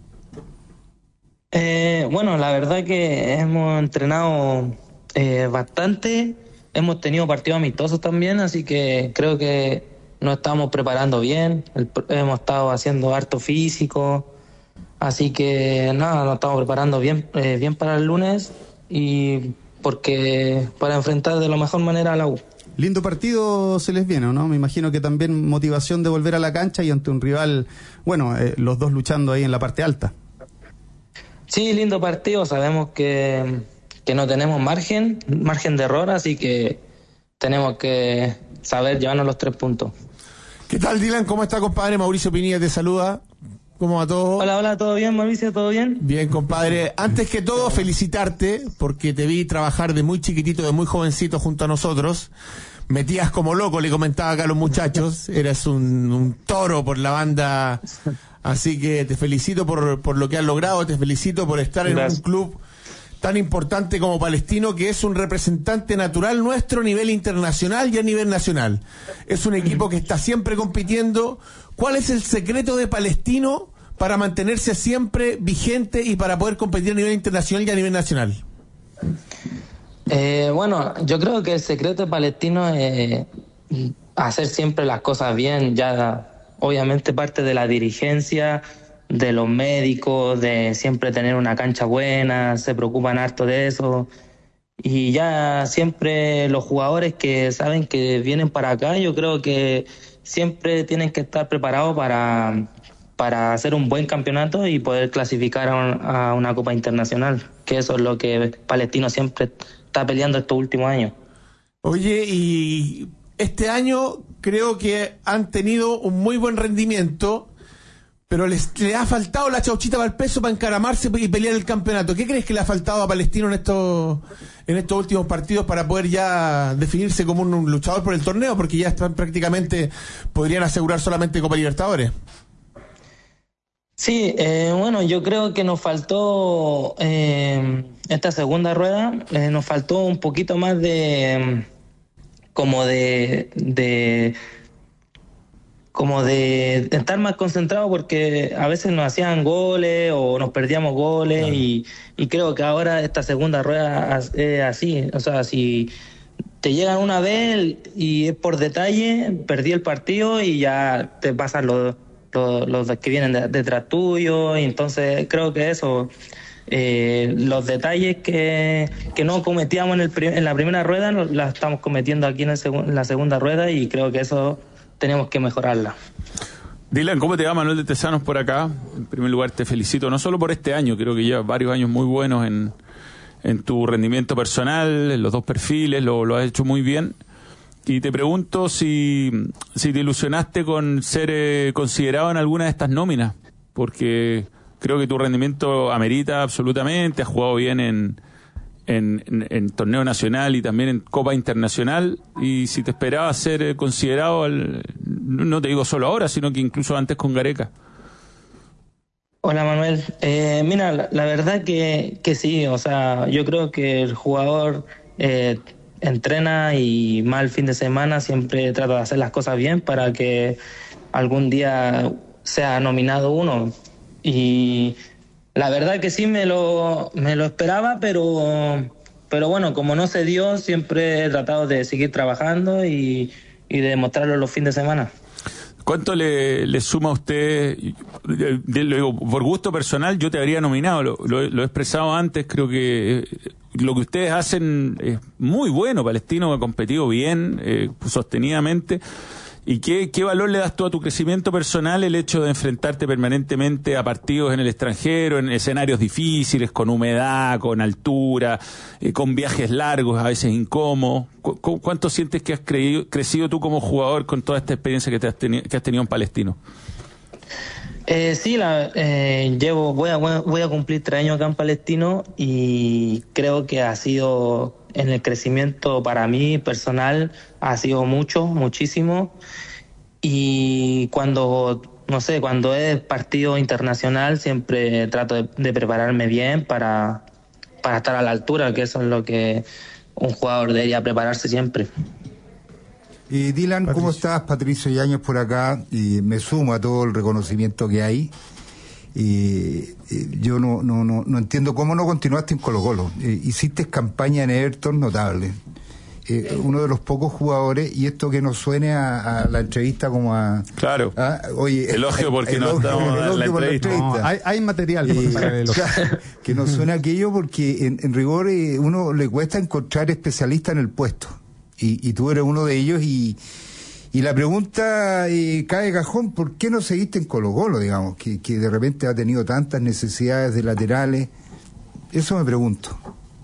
Eh, bueno, la verdad que hemos entrenado eh, bastante, hemos tenido partidos amistosos también, así que creo que nos estamos preparando bien, el, hemos estado haciendo harto físico, así que nada, nos estamos preparando bien, eh, bien para el lunes y porque para enfrentar de la mejor manera a la U. Lindo partido se les viene, ¿no? Me imagino que también motivación de volver a la cancha y ante un rival, bueno, eh, los dos luchando ahí en la parte alta. Sí, lindo partido, sabemos que, que no tenemos margen, margen de error, así que tenemos que saber llevarnos los tres puntos. ¿Qué tal, Dylan? ¿Cómo está, compadre? Mauricio Pinilla te saluda. ¿Cómo va todo? Hola, hola, ¿todo bien, Mauricio? ¿Todo bien? Bien, compadre. Antes que todo, felicitarte, porque te vi trabajar de muy chiquitito, de muy jovencito junto a nosotros. Metías como loco, le comentaba acá a los muchachos. Eras un, un toro por la banda. Así que te felicito por, por lo que has logrado, te felicito por estar en Gracias. Un club tan importante como Palestino, que es un representante natural nuestro a nivel internacional y a nivel nacional. Es un equipo que está siempre compitiendo. ¿Cuál es el secreto de Palestino para mantenerse siempre vigente y para poder competir a nivel internacional y a nivel nacional? Eh, bueno, yo creo que el secreto de Palestino es hacer siempre las cosas bien, ya obviamente parte de la dirigencia, de los médicos, de siempre tener una cancha buena, se preocupan harto de eso. Y ya siempre los jugadores que saben que vienen para acá, yo creo que siempre tienen que estar preparados para, para hacer un buen campeonato y poder clasificar a, un, a una Copa Internacional, que eso es lo que Palestino siempre está peleando estos últimos años. Oye, y este año creo que han tenido un muy buen rendimiento, pero les, les ha faltado la chauchita para el peso para encaramarse y pelear el campeonato. ¿Qué crees que le ha faltado a Palestino en estos en estos últimos partidos para poder ya definirse como un, un luchador por el torneo? Porque ya están prácticamente, podrían asegurar solamente Copa Libertadores. Sí, eh, bueno, yo creo que nos faltó eh, esta segunda rueda, eh, nos faltó un poquito más de como de... de como de estar más concentrado, porque a veces nos hacían goles o nos perdíamos goles. Claro. y, y creo que ahora esta segunda rueda es así, o sea, si te llegan una vez y es por detalle, perdí el partido y ya te pasan los, los, los que vienen de, detrás tuyo, y entonces creo que eso, eh, los detalles que, que no cometíamos en, el, en la primera rueda, las estamos cometiendo aquí en, el seg- en la segunda rueda, y creo que eso tenemos que mejorarla. Dylan, ¿cómo te va? Manuel de Tesanos por acá. En primer lugar te felicito, no solo por este año, creo que llevas varios años muy buenos en, en tu rendimiento personal, en los dos perfiles, lo, lo has hecho muy bien. Y te pregunto si, si te ilusionaste con ser eh, considerado en alguna de estas nóminas, porque creo que tu rendimiento amerita absolutamente, has jugado bien en... En, en, en torneo nacional y también en Copa Internacional, y si te esperabas ser considerado, al, no te digo solo ahora, sino que incluso antes con Gareca. Hola, Manuel. Eh, mira, la, la verdad que, que sí, o sea, yo creo que el jugador eh, entrena y más el fin de semana siempre trata de hacer las cosas bien para que algún día sea nominado uno. Y la verdad que sí me lo me lo esperaba, pero pero bueno, como no se dio, siempre he tratado de seguir trabajando y, y de demostrarlo los fines de semana. ¿Cuánto le, le suma a usted? Lo digo, por gusto personal, yo te habría nominado, lo, lo, lo he expresado antes, creo que lo que ustedes hacen es muy bueno. Palestino ha competido bien, eh, sostenidamente. ¿Y qué, qué valor le das tú a tu crecimiento personal el hecho de enfrentarte permanentemente a partidos en el extranjero, en escenarios difíciles, con humedad, con altura, eh, con viajes largos, a veces incómodos? ¿Cu- ¿Cuánto sientes que has creído, crecido tú como jugador con toda esta experiencia que, te has, teni- que has tenido en Palestino? Eh, sí, la, eh, llevo, voy a, voy a cumplir tres años acá en Palestino y creo que ha sido, en el crecimiento para mí personal, ha sido mucho, muchísimo. Y cuando, no sé, cuando es partido internacional siempre trato de, de prepararme bien para, para estar a la altura, que eso es lo que un jugador debería prepararse siempre. Eh, Dylan, Patricio. ¿cómo estás? Patricio Yáñez por acá, y me sumo a todo el reconocimiento que hay. Eh, eh, yo no, no, no, no entiendo cómo no continuaste en Colo-Colo. Eh, hiciste campaña en Everton notable. Eh, uno de los pocos jugadores, y esto que nos suene a, a la entrevista como a... Claro. a- oye, Elogio porque no elogio- estamos en la elogio por entrevista. No, hay, hay material Eh, para el claro, que nos suena aquello porque en, en rigor eh, uno le cuesta encontrar especialistas en el puesto. Y, y tú eres uno de ellos y, y la pregunta eh, cae de cajón, ¿por qué no seguiste en Colo-Colo, digamos, que, que de repente ha tenido tantas necesidades de laterales? Eso me pregunto.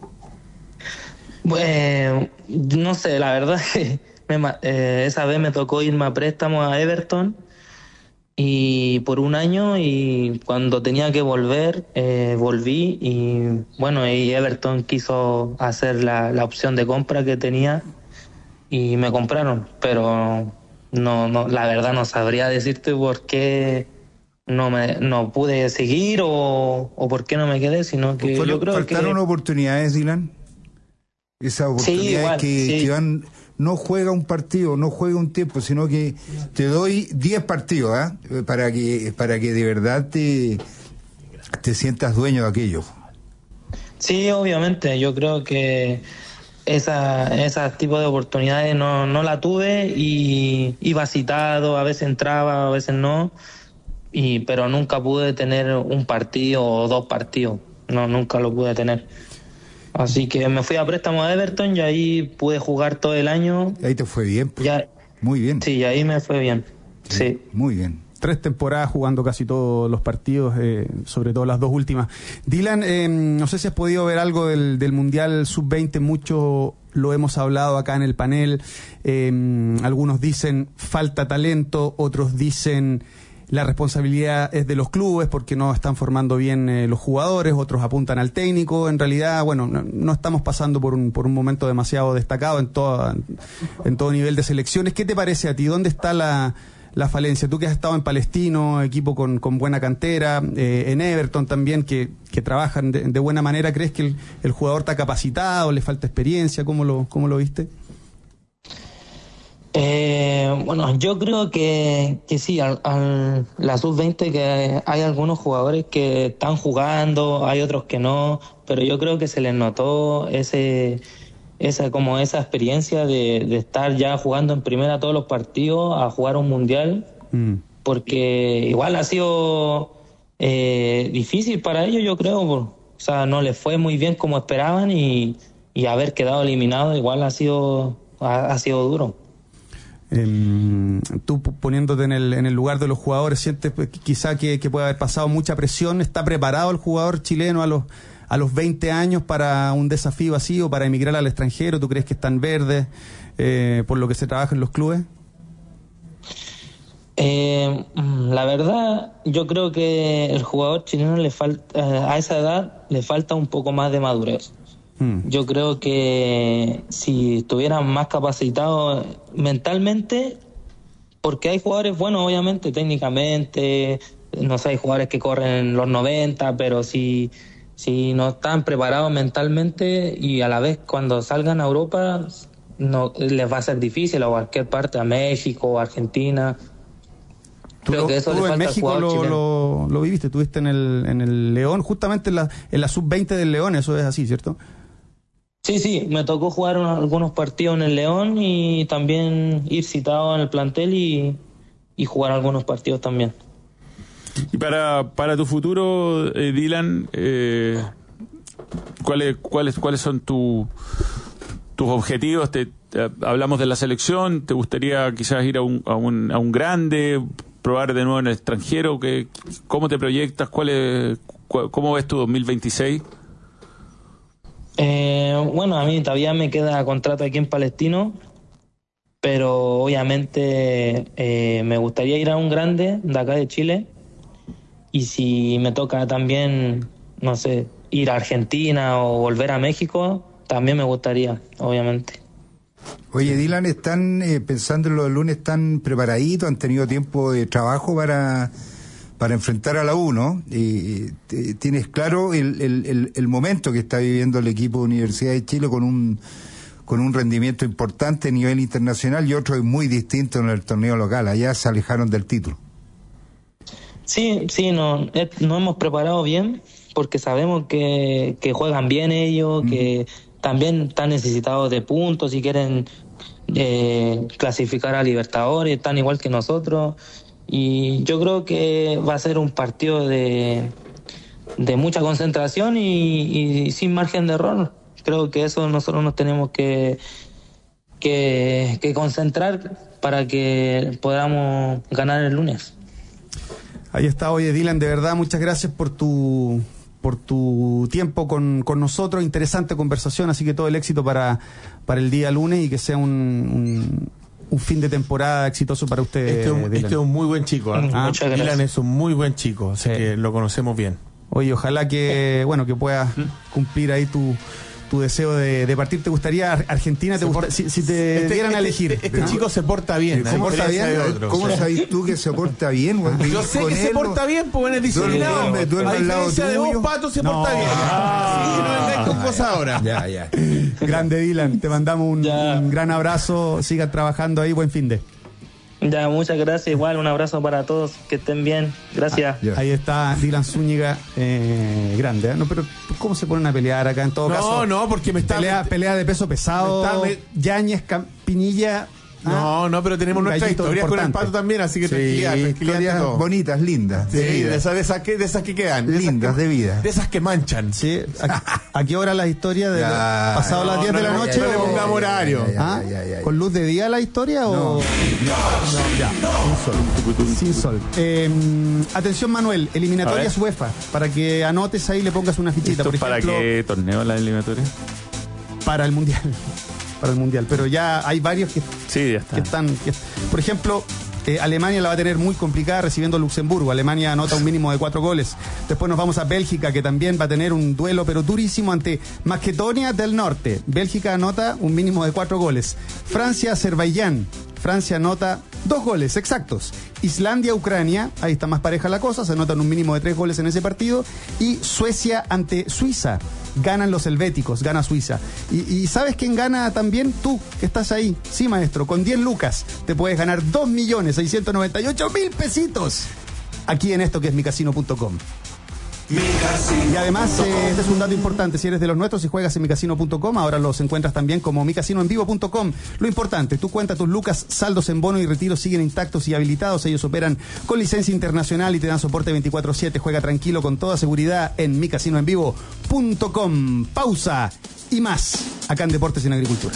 Bueno, no sé, la verdad que me ma- eh, esa vez me tocó irme a préstamo a Everton y por un año, y cuando tenía que volver, eh, volví y bueno, y Everton quiso hacer la, la opción de compra que tenía y me compraron, pero no, no, la verdad no sabría decirte por qué no me no pude seguir o, o por qué no me quedé, sino que Fueron- yo creo que ¿Faltaron oportunidades, Dylan? Esas oportunidades igual, que, sí. que van, no juega un partido, no juega un tiempo, sino que te doy diez partidos, ¿ah? para que para que de verdad te, te sientas dueño de aquello. Sí, obviamente, yo creo que esa ese tipo de oportunidades no, no la tuve y iba citado, a veces entraba, a veces no, y pero nunca pude tener un partido o dos partidos, no, nunca lo pude tener. Así que me fui a préstamo a Everton y ahí pude jugar todo el año. Ahí te fue bien, pues. Ya, Muy bien. sí, y ahí me fue bien. Sí. Muy bien. Tres temporadas jugando casi todos los partidos, eh, sobre todo las dos últimas. Dylan, eh, no sé si has podido ver algo del, del Mundial sub veinte, mucho lo hemos hablado acá en el panel. Eh, algunos dicen falta talento, otros dicen la responsabilidad es de los clubes porque no están formando bien eh, los jugadores, otros apuntan al técnico. En realidad, bueno, no, no estamos pasando por un, por un momento demasiado destacado en, toda, en todo nivel de selecciones. ¿Qué te parece a ti? ¿Dónde está la... la falencia? Tú que has estado en Palestino, equipo con, con buena cantera, eh, en Everton también, que, que trabajan de, de buena manera, ¿crees que el, el jugador está capacitado, le falta experiencia? ¿Cómo lo, cómo lo viste? Eh, bueno, yo creo que, que sí, al, al, la sub veinte que hay algunos jugadores que están jugando, hay otros que no, pero yo creo que se les notó ese... esa como esa experiencia de, de estar ya jugando en primera todos los partidos a jugar un mundial, mm. porque igual ha sido eh, difícil para ellos, yo creo, o sea, no les fue muy bien como esperaban y, y haber quedado eliminado igual ha sido ha, ha sido duro. Eh, tú poniéndote en el, en el lugar de los jugadores, ¿sientes pues, quizá que, que puede haber pasado mucha presión? ¿Está preparado el jugador chileno a los a los veinte años para un desafío así o para emigrar al extranjero? ¿Tú crees que están verdes eh, por lo que se trabaja en los clubes? Eh, la verdad, yo creo que el jugador chileno le falta, eh, a esa edad le falta un poco más de madurez. Mm. Yo creo que si estuvieran más capacitados mentalmente, porque hay jugadores buenos, obviamente, técnicamente, no sé, hay jugadores que corren los noventa, pero si Si no están preparados mentalmente y a la vez cuando salgan a Europa no les va a ser difícil, o a cualquier parte, a México o Argentina. Creo tú, que eso tú le en falta México al jugador lo, lo, lo viviste, estuviste en el, en el León, justamente en la, en la sub veinte del León, eso es así, ¿cierto? Sí, sí, me tocó jugar unos, algunos partidos en el León y también ir citado en el plantel y, y jugar algunos partidos también. Y para, para tu futuro, eh, Dylan, eh, ¿cuáles, cuáles, cuáles son tu, tus objetivos? Te, te, hablamos de la selección, ¿te gustaría quizás ir a un, a un, a un grande, probar de nuevo en el extranjero? ¿Qué, ¿Cómo te proyectas? ¿Cuál es, cu, ¿Cómo ves tu dos mil veintiséis? Eh, bueno, a mí todavía me queda contrato aquí en Palestino, pero obviamente eh, me gustaría ir a un grande de acá de Chile. y si me toca también, no sé, ir a Argentina o volver a México, también me gustaría, obviamente. Oye, Dylan, ¿están eh, pensando en lo del lunes, están preparaditos, han tenido tiempo de trabajo para, para enfrentar a la U, ¿no? Eh, eh, ¿Tienes claro el, el, el, el momento que está viviendo el equipo de Universidad de Chile con un con un rendimiento importante a nivel internacional y otro muy distinto en el torneo local? Allá se alejaron del título. Sí, sí, no, eh, nos hemos preparado bien porque sabemos que, que juegan bien ellos, mm. que también están necesitados de puntos y quieren eh, clasificar a Libertadores, están igual que nosotros, y yo creo que va a ser un partido de, de mucha concentración y, y sin margen de error. Creo que eso nosotros nos tenemos que, que, que concentrar para que podamos ganar el lunes. Ahí está. Oye, Dylan, de verdad, muchas gracias por tu por tu tiempo con, con nosotros. Interesante conversación, así que todo el éxito para, para el día lunes y que sea un, un, un fin de temporada exitoso para usted. Este es un, Dylan. este es un muy buen chico. ¿eh? Ah, Muchas gracias. Dylan es un muy buen chico, así sí. que lo conocemos bien. Oye, ojalá que, bueno, que puedas cumplir ahí tu... tu deseo de, de partir. ¿Te gustaría Argentina? Te gusta, si, si te este, dieran a este, elegir. Este, este ¿no? chico se porta bien. ¿Cómo, se bien? otro, ¿Cómo o sea. sabes tú que se porta bien? Yo sé que se porta bien porque es disciplinado. Duerme, duerme a al lado diferencia de vos, Pato, se no. porta bien. Ah, sí, no vengáis con cosas ahora. Ya, ya. Grande Dylan, te mandamos un, Ya. un gran abrazo. Sigan trabajando ahí. Buen fin de. Ya, muchas gracias. Igual, un abrazo para todos. Que estén bien. Gracias. Ya. Ahí está Dylan Zúñiga, eh, grande. ¿eh? No, pero ¿cómo se ponen a pelear acá en todo No, caso? no, porque me está... Pelea, pelea de peso pesado. me está- Yáñez, Pinilla. No, no, pero tenemos nuestra Gallito historia con el importante. Pato también, así que Sí, tranquilidad, tranquilidad. historias ante todo. bonitas, lindas. Sí, de vida. de esas, de, esas que, de esas que quedan. De Lindas esas que, de vida. De esas que manchan. Sí. ¿A, a qué hora la historia? De Ya, ¿Pasado no, las diez no, de la no, noche? no le o- pongamos horario. Ya, ya, ¿Ah? ya, ya, ya. ¿Con luz de día la historia o...? No. Ya, sin sol. Sin sol. Eh, atención, Manuel, A eliminatorias ver. UEFA, para que anotes ahí y le pongas una fichita. ¿Esto Por para ejemplo, qué torneo la eliminatoria? para el Mundial. Para el Mundial. Pero ya hay varios que, Sí, ya está. que están... que- por ejemplo... Eh, Alemania la va a tener muy complicada recibiendo a Luxemburgo. Alemania anota un mínimo de cuatro goles. Después nos vamos a Bélgica, que también va a tener un duelo, pero durísimo, ante Macedonia del Norte. Bélgica anota un mínimo de cuatro goles. Francia, Azerbaiyán. Francia anota dos goles exactos. Islandia, Ucrania, ahí está más pareja la cosa, se anotan un mínimo de tres goles en ese partido. Y Suecia ante Suiza. Ganan los helvéticos, gana Suiza. Y, y ¿sabes quién gana también? Tú, que estás ahí. Sí, maestro, con diez lucas te puedes ganar dos millones seiscientos noventa y ocho mil pesitos. Aquí en esto que es mi casino punto com. Y además, eh, este es un dato importante, si eres de los nuestros y juegas en mi casino punto com, ahora los encuentras también como mi casino en vivo punto com. Lo importante, tú cuentas tus lucas, saldos en bono y retiro siguen intactos y habilitados. Ellos operan con licencia internacional y te dan soporte veinticuatro siete. Juega tranquilo con toda seguridad en mi casino en vivo punto com. Pausa y más, acá en Deportes y en Agricultura.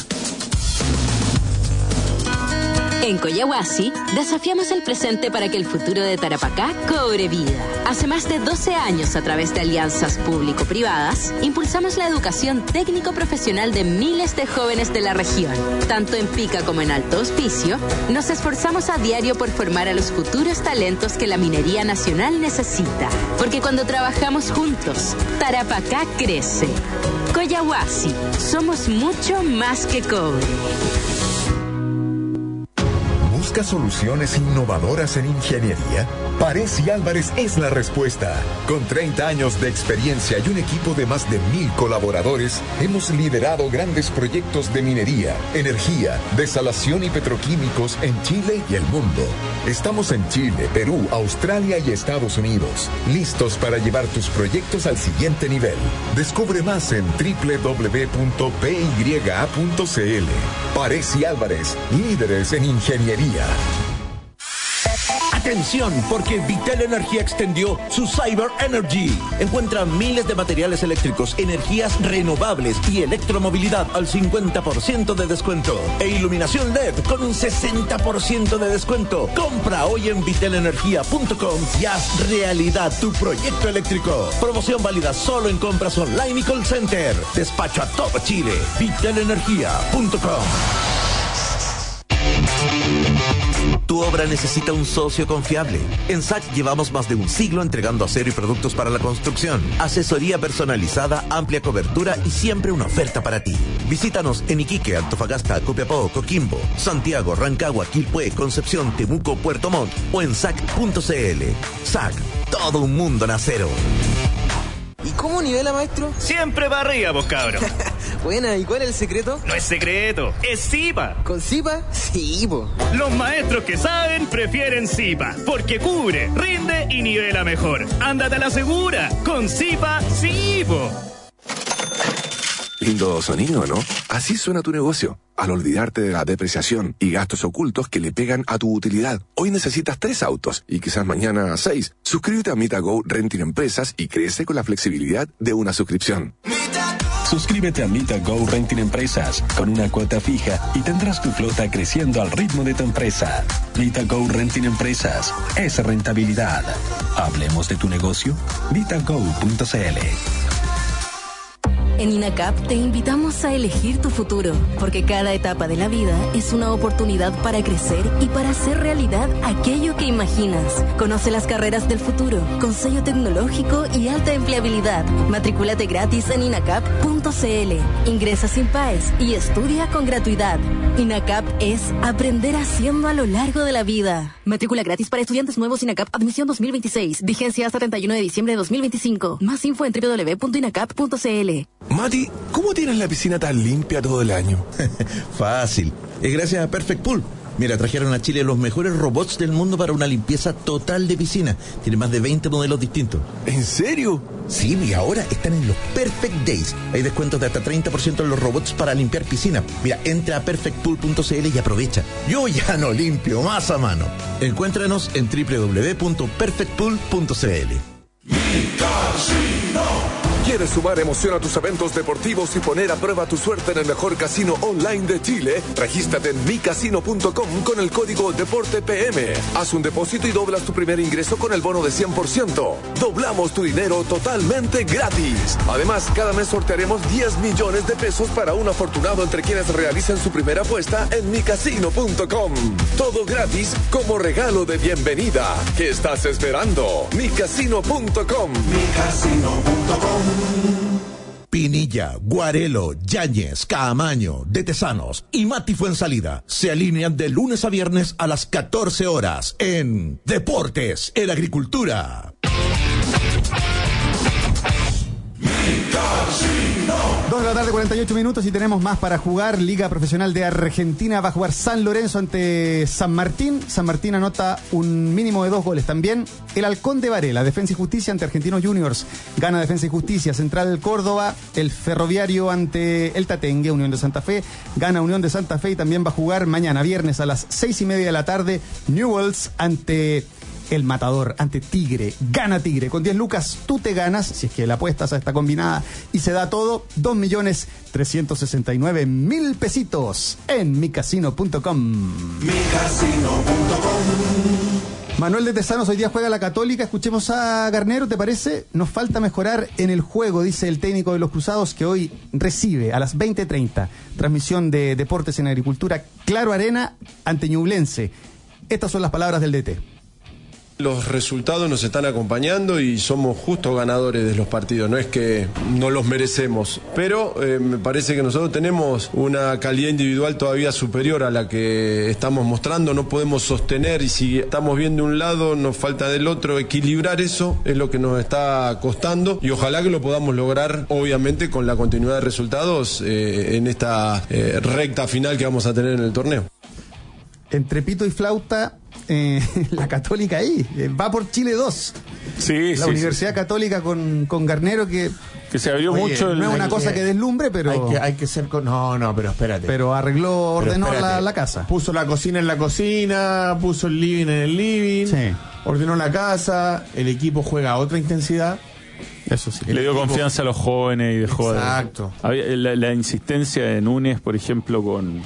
En Coyahuasi, desafiamos el presente para que el futuro de Tarapacá cobre vida. Hace más de doce años, a través de alianzas público-privadas, impulsamos la educación técnico-profesional de miles de jóvenes de la región. Tanto en Pica como en Alto Hospicio, nos esforzamos a diario por formar a los futuros talentos que la minería nacional necesita. Porque cuando trabajamos juntos, Tarapacá crece. Coyahuasi, somos mucho más que cobre. ¿Busca soluciones innovadoras en ingeniería? Paresi Álvarez es la respuesta. Con treinta años de experiencia y un equipo de más de mil colaboradores, hemos liderado grandes proyectos de minería, energía, desalación y petroquímicos en Chile y el mundo. Estamos en Chile, Perú, Australia y Estados Unidos, listos para llevar tus proyectos al siguiente nivel. Descubre más en doble u doble u doble u punto p y a punto c l. Paresi Álvarez, líderes en ingeniería. Atención, porque Vitel Energía extendió su Cyber Energy. Encuentra miles de materiales eléctricos, energías renovables y electromovilidad al cincuenta por ciento de descuento. E iluminación L E D con un sesenta por ciento de descuento. Compra hoy en vitel energía punto com y haz realidad tu proyecto eléctrico. Promoción válida solo en compras online y call center. Despacho a todo Chile. vitel energía punto com. Tu obra necesita un socio confiable. En S A C llevamos más de un siglo entregando acero y productos para la construcción. Asesoría personalizada, amplia cobertura y siempre una oferta para ti. Visítanos en Iquique, Antofagasta, Copiapó, Coquimbo, Santiago, Rancagua, Quilpué, Concepción, Temuco, Puerto Montt o en sac punto cl. S A C, todo un mundo en acero. ¿Y cómo nivela, maestro? Siempre para arriba, vos cabros. Buena, ¿y cuál es el secreto? No es secreto, es Zipa. ¿Con Zipa? Sí, po. Los maestros que saben prefieren Zipa, porque cubre, rinde y nivela mejor. Ándate a la segura, con Zipa, sí, po. Lindo sonido, ¿no? Así suena tu negocio. Al olvidarte de la depreciación y gastos ocultos que le pegan a tu utilidad. Hoy necesitas tres autos y quizás mañana seis. Suscríbete a MitaGo Renting Empresas y crece con la flexibilidad de una suscripción. Suscríbete a MitaGo Renting Empresas con una cuota fija y tendrás tu flota creciendo al ritmo de tu empresa. MitaGo Renting Empresas es rentabilidad. Hablemos de tu negocio. mitago punto cl. En INACAP te invitamos a elegir tu futuro, porque cada etapa de la vida es una oportunidad para crecer y para hacer realidad aquello que imaginas. Conoce las carreras del futuro, con sello tecnológico y alta empleabilidad. Matricúlate gratis en inacap punto cl. Ingresa sin paes y estudia con gratuidad. INACAP es aprender haciendo a lo largo de la vida. Matrícula gratis para estudiantes nuevos INACAP Admisión dos mil veintiséis. Vigencia hasta treinta y uno de diciembre de dos mil veinticinco. Más info en doble u doble u doble u punto inacap punto cl. Mati, ¿cómo tienes la piscina tan limpia todo el año? Fácil. Es gracias a Perfect Pool. Mira, trajeron a Chile los mejores robots del mundo para una limpieza total de piscina. Tiene más de veinte modelos distintos. ¿En serio? Sí, y ahora están en los Perfect Days. Hay descuentos de hasta treinta por ciento en los robots para limpiar piscina. Mira, entra a perfect pool punto cl y aprovecha. Yo ya no limpio, más a mano. Encuéntranos en doble u doble u doble u punto perfect pool punto cl. ¿Quieres sumar emoción a tus eventos deportivos y poner a prueba tu suerte en el mejor casino online de Chile? Regístrate en mi casino punto com con el código DEPORTEPM. Haz un depósito y doblas tu primer ingreso con el bono de cien por ciento. Doblamos tu dinero totalmente gratis. Además, cada mes sortearemos diez millones de pesos para un afortunado entre quienes realicen su primera apuesta en mi casino punto com. Todo gratis como regalo de bienvenida. ¿Qué estás esperando? mi casino punto com. mi casino punto com. Pinilla, Guarelo, Yáñez, Caamaño, De Tesanos y Mati Fuensalida se alinean de lunes a viernes a las catorce horas en Deportes en Agricultura. dos de la tarde, cuarenta y ocho minutos y tenemos más para jugar. Liga Profesional de Argentina va a jugar San Lorenzo ante San Martín. San Martín anota un mínimo de dos goles. También el Halcón de Varela, Defensa y Justicia ante Argentinos Juniors. Gana Defensa y Justicia. Central Córdoba, el Ferroviario ante el Tatengue, Unión de Santa Fe. Gana Unión de Santa Fe y también va a jugar mañana, viernes a las seis y media de la tarde, Newell's ante el Matador, ante Tigre. Gana Tigre. Con diez lucas tú te ganas, si es que la apuestas a esta combinada y se da todo, dos millones trescientos sesenta y nueve mil pesitos en mi casino punto com. mi casino punto com. Manuel de Tesanos, hoy día juega la Católica. Escuchemos a Garnero, ¿te parece? Nos falta mejorar en el juego, dice el técnico de los Cruzados, que hoy recibe a las veinte treinta transmisión de Deportes en Agricultura, Claro Arena ante Ñublense. Estas son las palabras del D T. Los resultados nos están acompañando y somos justos ganadores de los partidos, no es que no los merecemos, pero eh, me parece que nosotros tenemos una calidad individual todavía superior a la que estamos mostrando, no podemos sostener y si estamos bien de un lado nos falta del otro, equilibrar eso es lo que nos está costando y ojalá que lo podamos lograr obviamente con la continuidad de resultados eh, en esta eh, recta final que vamos a tener en el torneo. Entre pito y flauta, eh, la Católica ahí, eh, va por Chile dos. Sí, la sí, Universidad sí. Católica con, con Garnero que... Que se abrió Oye, mucho. El, no es una cosa que, que deslumbre, pero... Hay que, hay que ser... Con, no, no, pero espérate. Pero arregló, ordenó pero la, la casa. Puso la cocina en la cocina, puso el living en el living, sí. Ordenó la casa, el equipo juega a otra intensidad. Eso sí. Le dio equipo... confianza a los jóvenes y dejó... Exacto. De, la, la insistencia de Núñez, por ejemplo, con...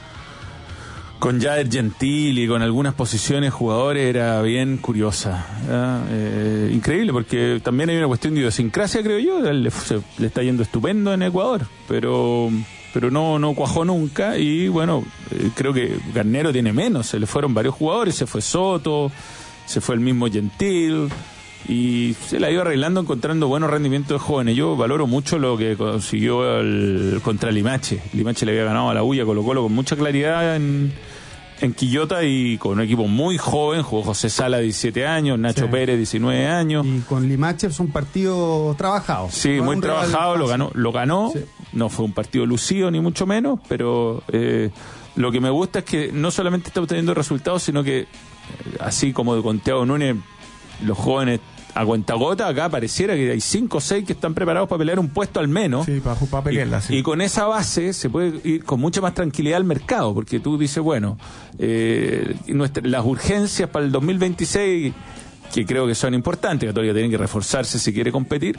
con Jader Gentili y con algunas posiciones jugadores era bien curiosa, eh, increíble porque también hay una cuestión de idiosincrasia, creo yo. Le, se, le está yendo estupendo en Ecuador, pero pero no, no cuajó nunca. Y bueno, eh, creo que Garnero tiene menos. Se le fueron varios jugadores, se fue Soto, se fue el mismo Gentil, y se la iba arreglando encontrando buenos rendimientos de jóvenes. Yo valoro mucho lo que consiguió el, contra Limache. Limache le había ganado a la U y a Colo-Colo con mucha claridad en, en Quillota, y con un equipo muy joven. Jugó José Sala, diecisiete años, Nacho sí. Pérez, diecinueve años. Y con Limache es un partido trabajado. Sí, muy trabajado, lo ganó, lo ganó. Sí. No fue un partido lucido ni mucho menos, pero eh, lo que me gusta es que no solamente está obteniendo resultados, sino que así como con Thiago Núñez, los jóvenes a cuentagota, acá pareciera que hay cinco o seis que están preparados para pelear un puesto al menos. Sí, para, para pelearla, y, sí. y con esa base se puede ir con mucha más tranquilidad al mercado, porque tú dices, bueno, eh, nuestra, las urgencias para el dos mil veintiséis, que creo que son importantes, que todavía tienen que reforzarse si quiere competir,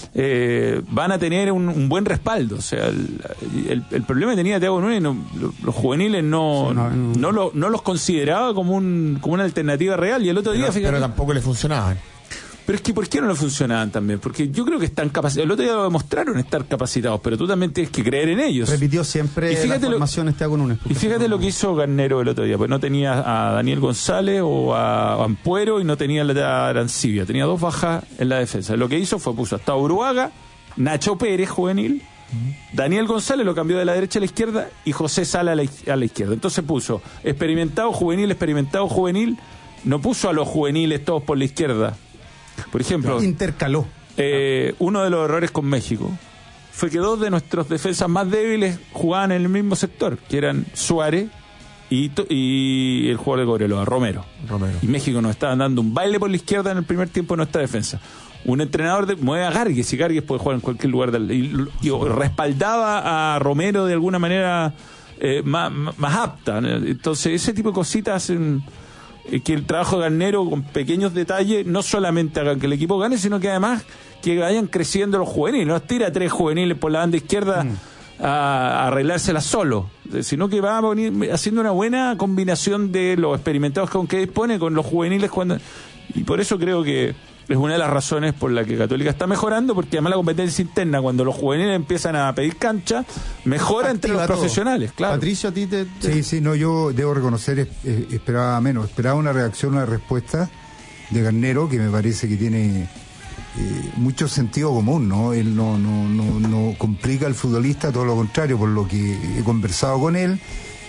eh, van a tener un, un buen respaldo. O sea, el, el, el problema que tenía Thiago Núñez, no, los juveniles no, sí, no, no. No, lo, no los consideraba como, un, como una alternativa real, y el otro pero, día... Fíjate, pero tampoco le funcionaban. Pero es que, ¿por qué no le funcionaban también? Porque yo creo que están capacitados. El otro día lo demostraron estar capacitados, pero tú también tienes que creer en ellos. Repitió siempre la formación este con un Y fíjate lo que hizo Garnero el otro día, pues no tenía a Daniel González o a Ampuero, y no tenía a Arancibia, tenía dos bajas en la defensa. Lo que hizo fue puso hasta Uruaga, Nacho Pérez, juvenil, uh-huh. Daniel González lo cambió de la derecha a la izquierda, y José Sala a la, a la izquierda. Entonces puso experimentado, juvenil, experimentado, juvenil. No puso a los juveniles todos por la izquierda. Por ejemplo, intercaló. Eh, uno de los errores con México fue que dos de nuestros defensas más débiles jugaban en el mismo sector, que eran Suárez y, y el jugador de Cobreloa, Romero. Romero. Y México nos estaba dando un baile por la izquierda en el primer tiempo de nuestra defensa. Un entrenador de, mueve a Gargues, y Gargues puede jugar en cualquier lugar del, y, y respaldaba a Romero de alguna manera eh, más, más apta. Entonces ese tipo de cositas hacen que el trabajo de Garnero, con pequeños detalles, no solamente hagan que el equipo gane, sino que además que vayan creciendo los juveniles. No tira tres juveniles por la banda izquierda mm. a, a arreglárselas solo, sino que va a venir haciendo una buena combinación de los experimentados con que dispone con los juveniles. Cuando y por eso creo que es una de las razones por la que Católica está mejorando, porque además la competencia interna, cuando los juveniles empiezan a pedir cancha, mejora entre los todo. profesionales, claro. Patricio, a ti te, te... Sí, sí, no, yo debo reconocer, eh, esperaba menos, esperaba una reacción, una respuesta de Garnero, que me parece que tiene eh, mucho sentido común, ¿no? Él no, no, no, no complica al futbolista, todo lo contrario, por lo que he conversado con él,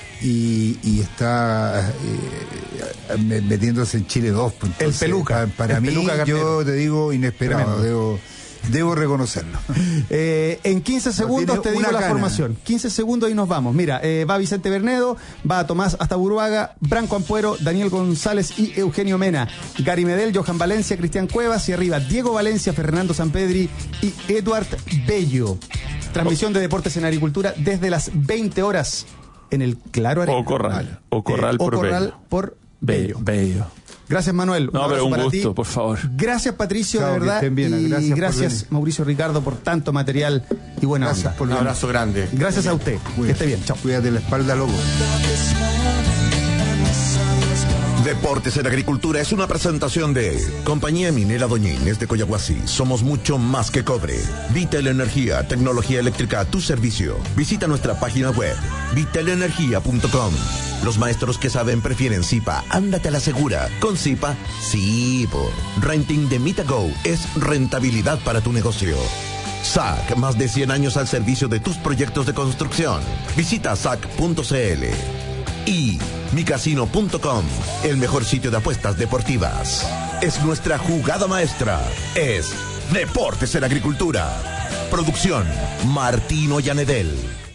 y, y está eh, metiéndose en Chile dos. El peluca. Para, para el mí, peluca yo te digo, inesperado, debo, debo reconocerlo. Eh, en quince segundos no te digo la cana. formación. quince segundos y nos vamos. Mira, eh, va Vicente Bernedo, va Tomás hasta Buruaga, Branco Ampuero, Daniel González y Eugenio Mena, Gary Medel, Johan Valencia, Cristian Cuevas, y arriba Diego Valencia, Fernando Sampedri y Eduard Bello. Transmisión de Deportes en Agricultura desde las veinte horas en el Claro Arena. O Corral. O Corral, eh, por, o Corral Bello. por Bello. Bello. Gracias, Manuel. No, pero un gusto, ti. por favor. Gracias, Patricio, Chao, de verdad. que estén bien. Y gracias, gracias Mauricio Ricardo, por tanto material y buena gracias onda. Por un abrazo grande. Gracias a usted. Cuídate. Que esté bien. Chao. Cuídate la espalda, loco. Deportes en Agricultura es una presentación de Compañía Minera Doña Inés de Coyahuasi. Somos mucho más que cobre. Vitel Energía, tecnología eléctrica a tu servicio. Visita nuestra página web, vitel energía punto com. Los maestros que saben prefieren Zipa. Ándate a la segura. Con Zipa, sí, por. Renting de Mitago es rentabilidad para tu negocio. S A C, más de cien años al servicio de tus proyectos de construcción. Visita sac punto cl. Y mi casino punto com, el mejor sitio de apuestas deportivas. Es nuestra jugada maestra. Es Deportes en Agricultura. Producción, Martino Llanedel.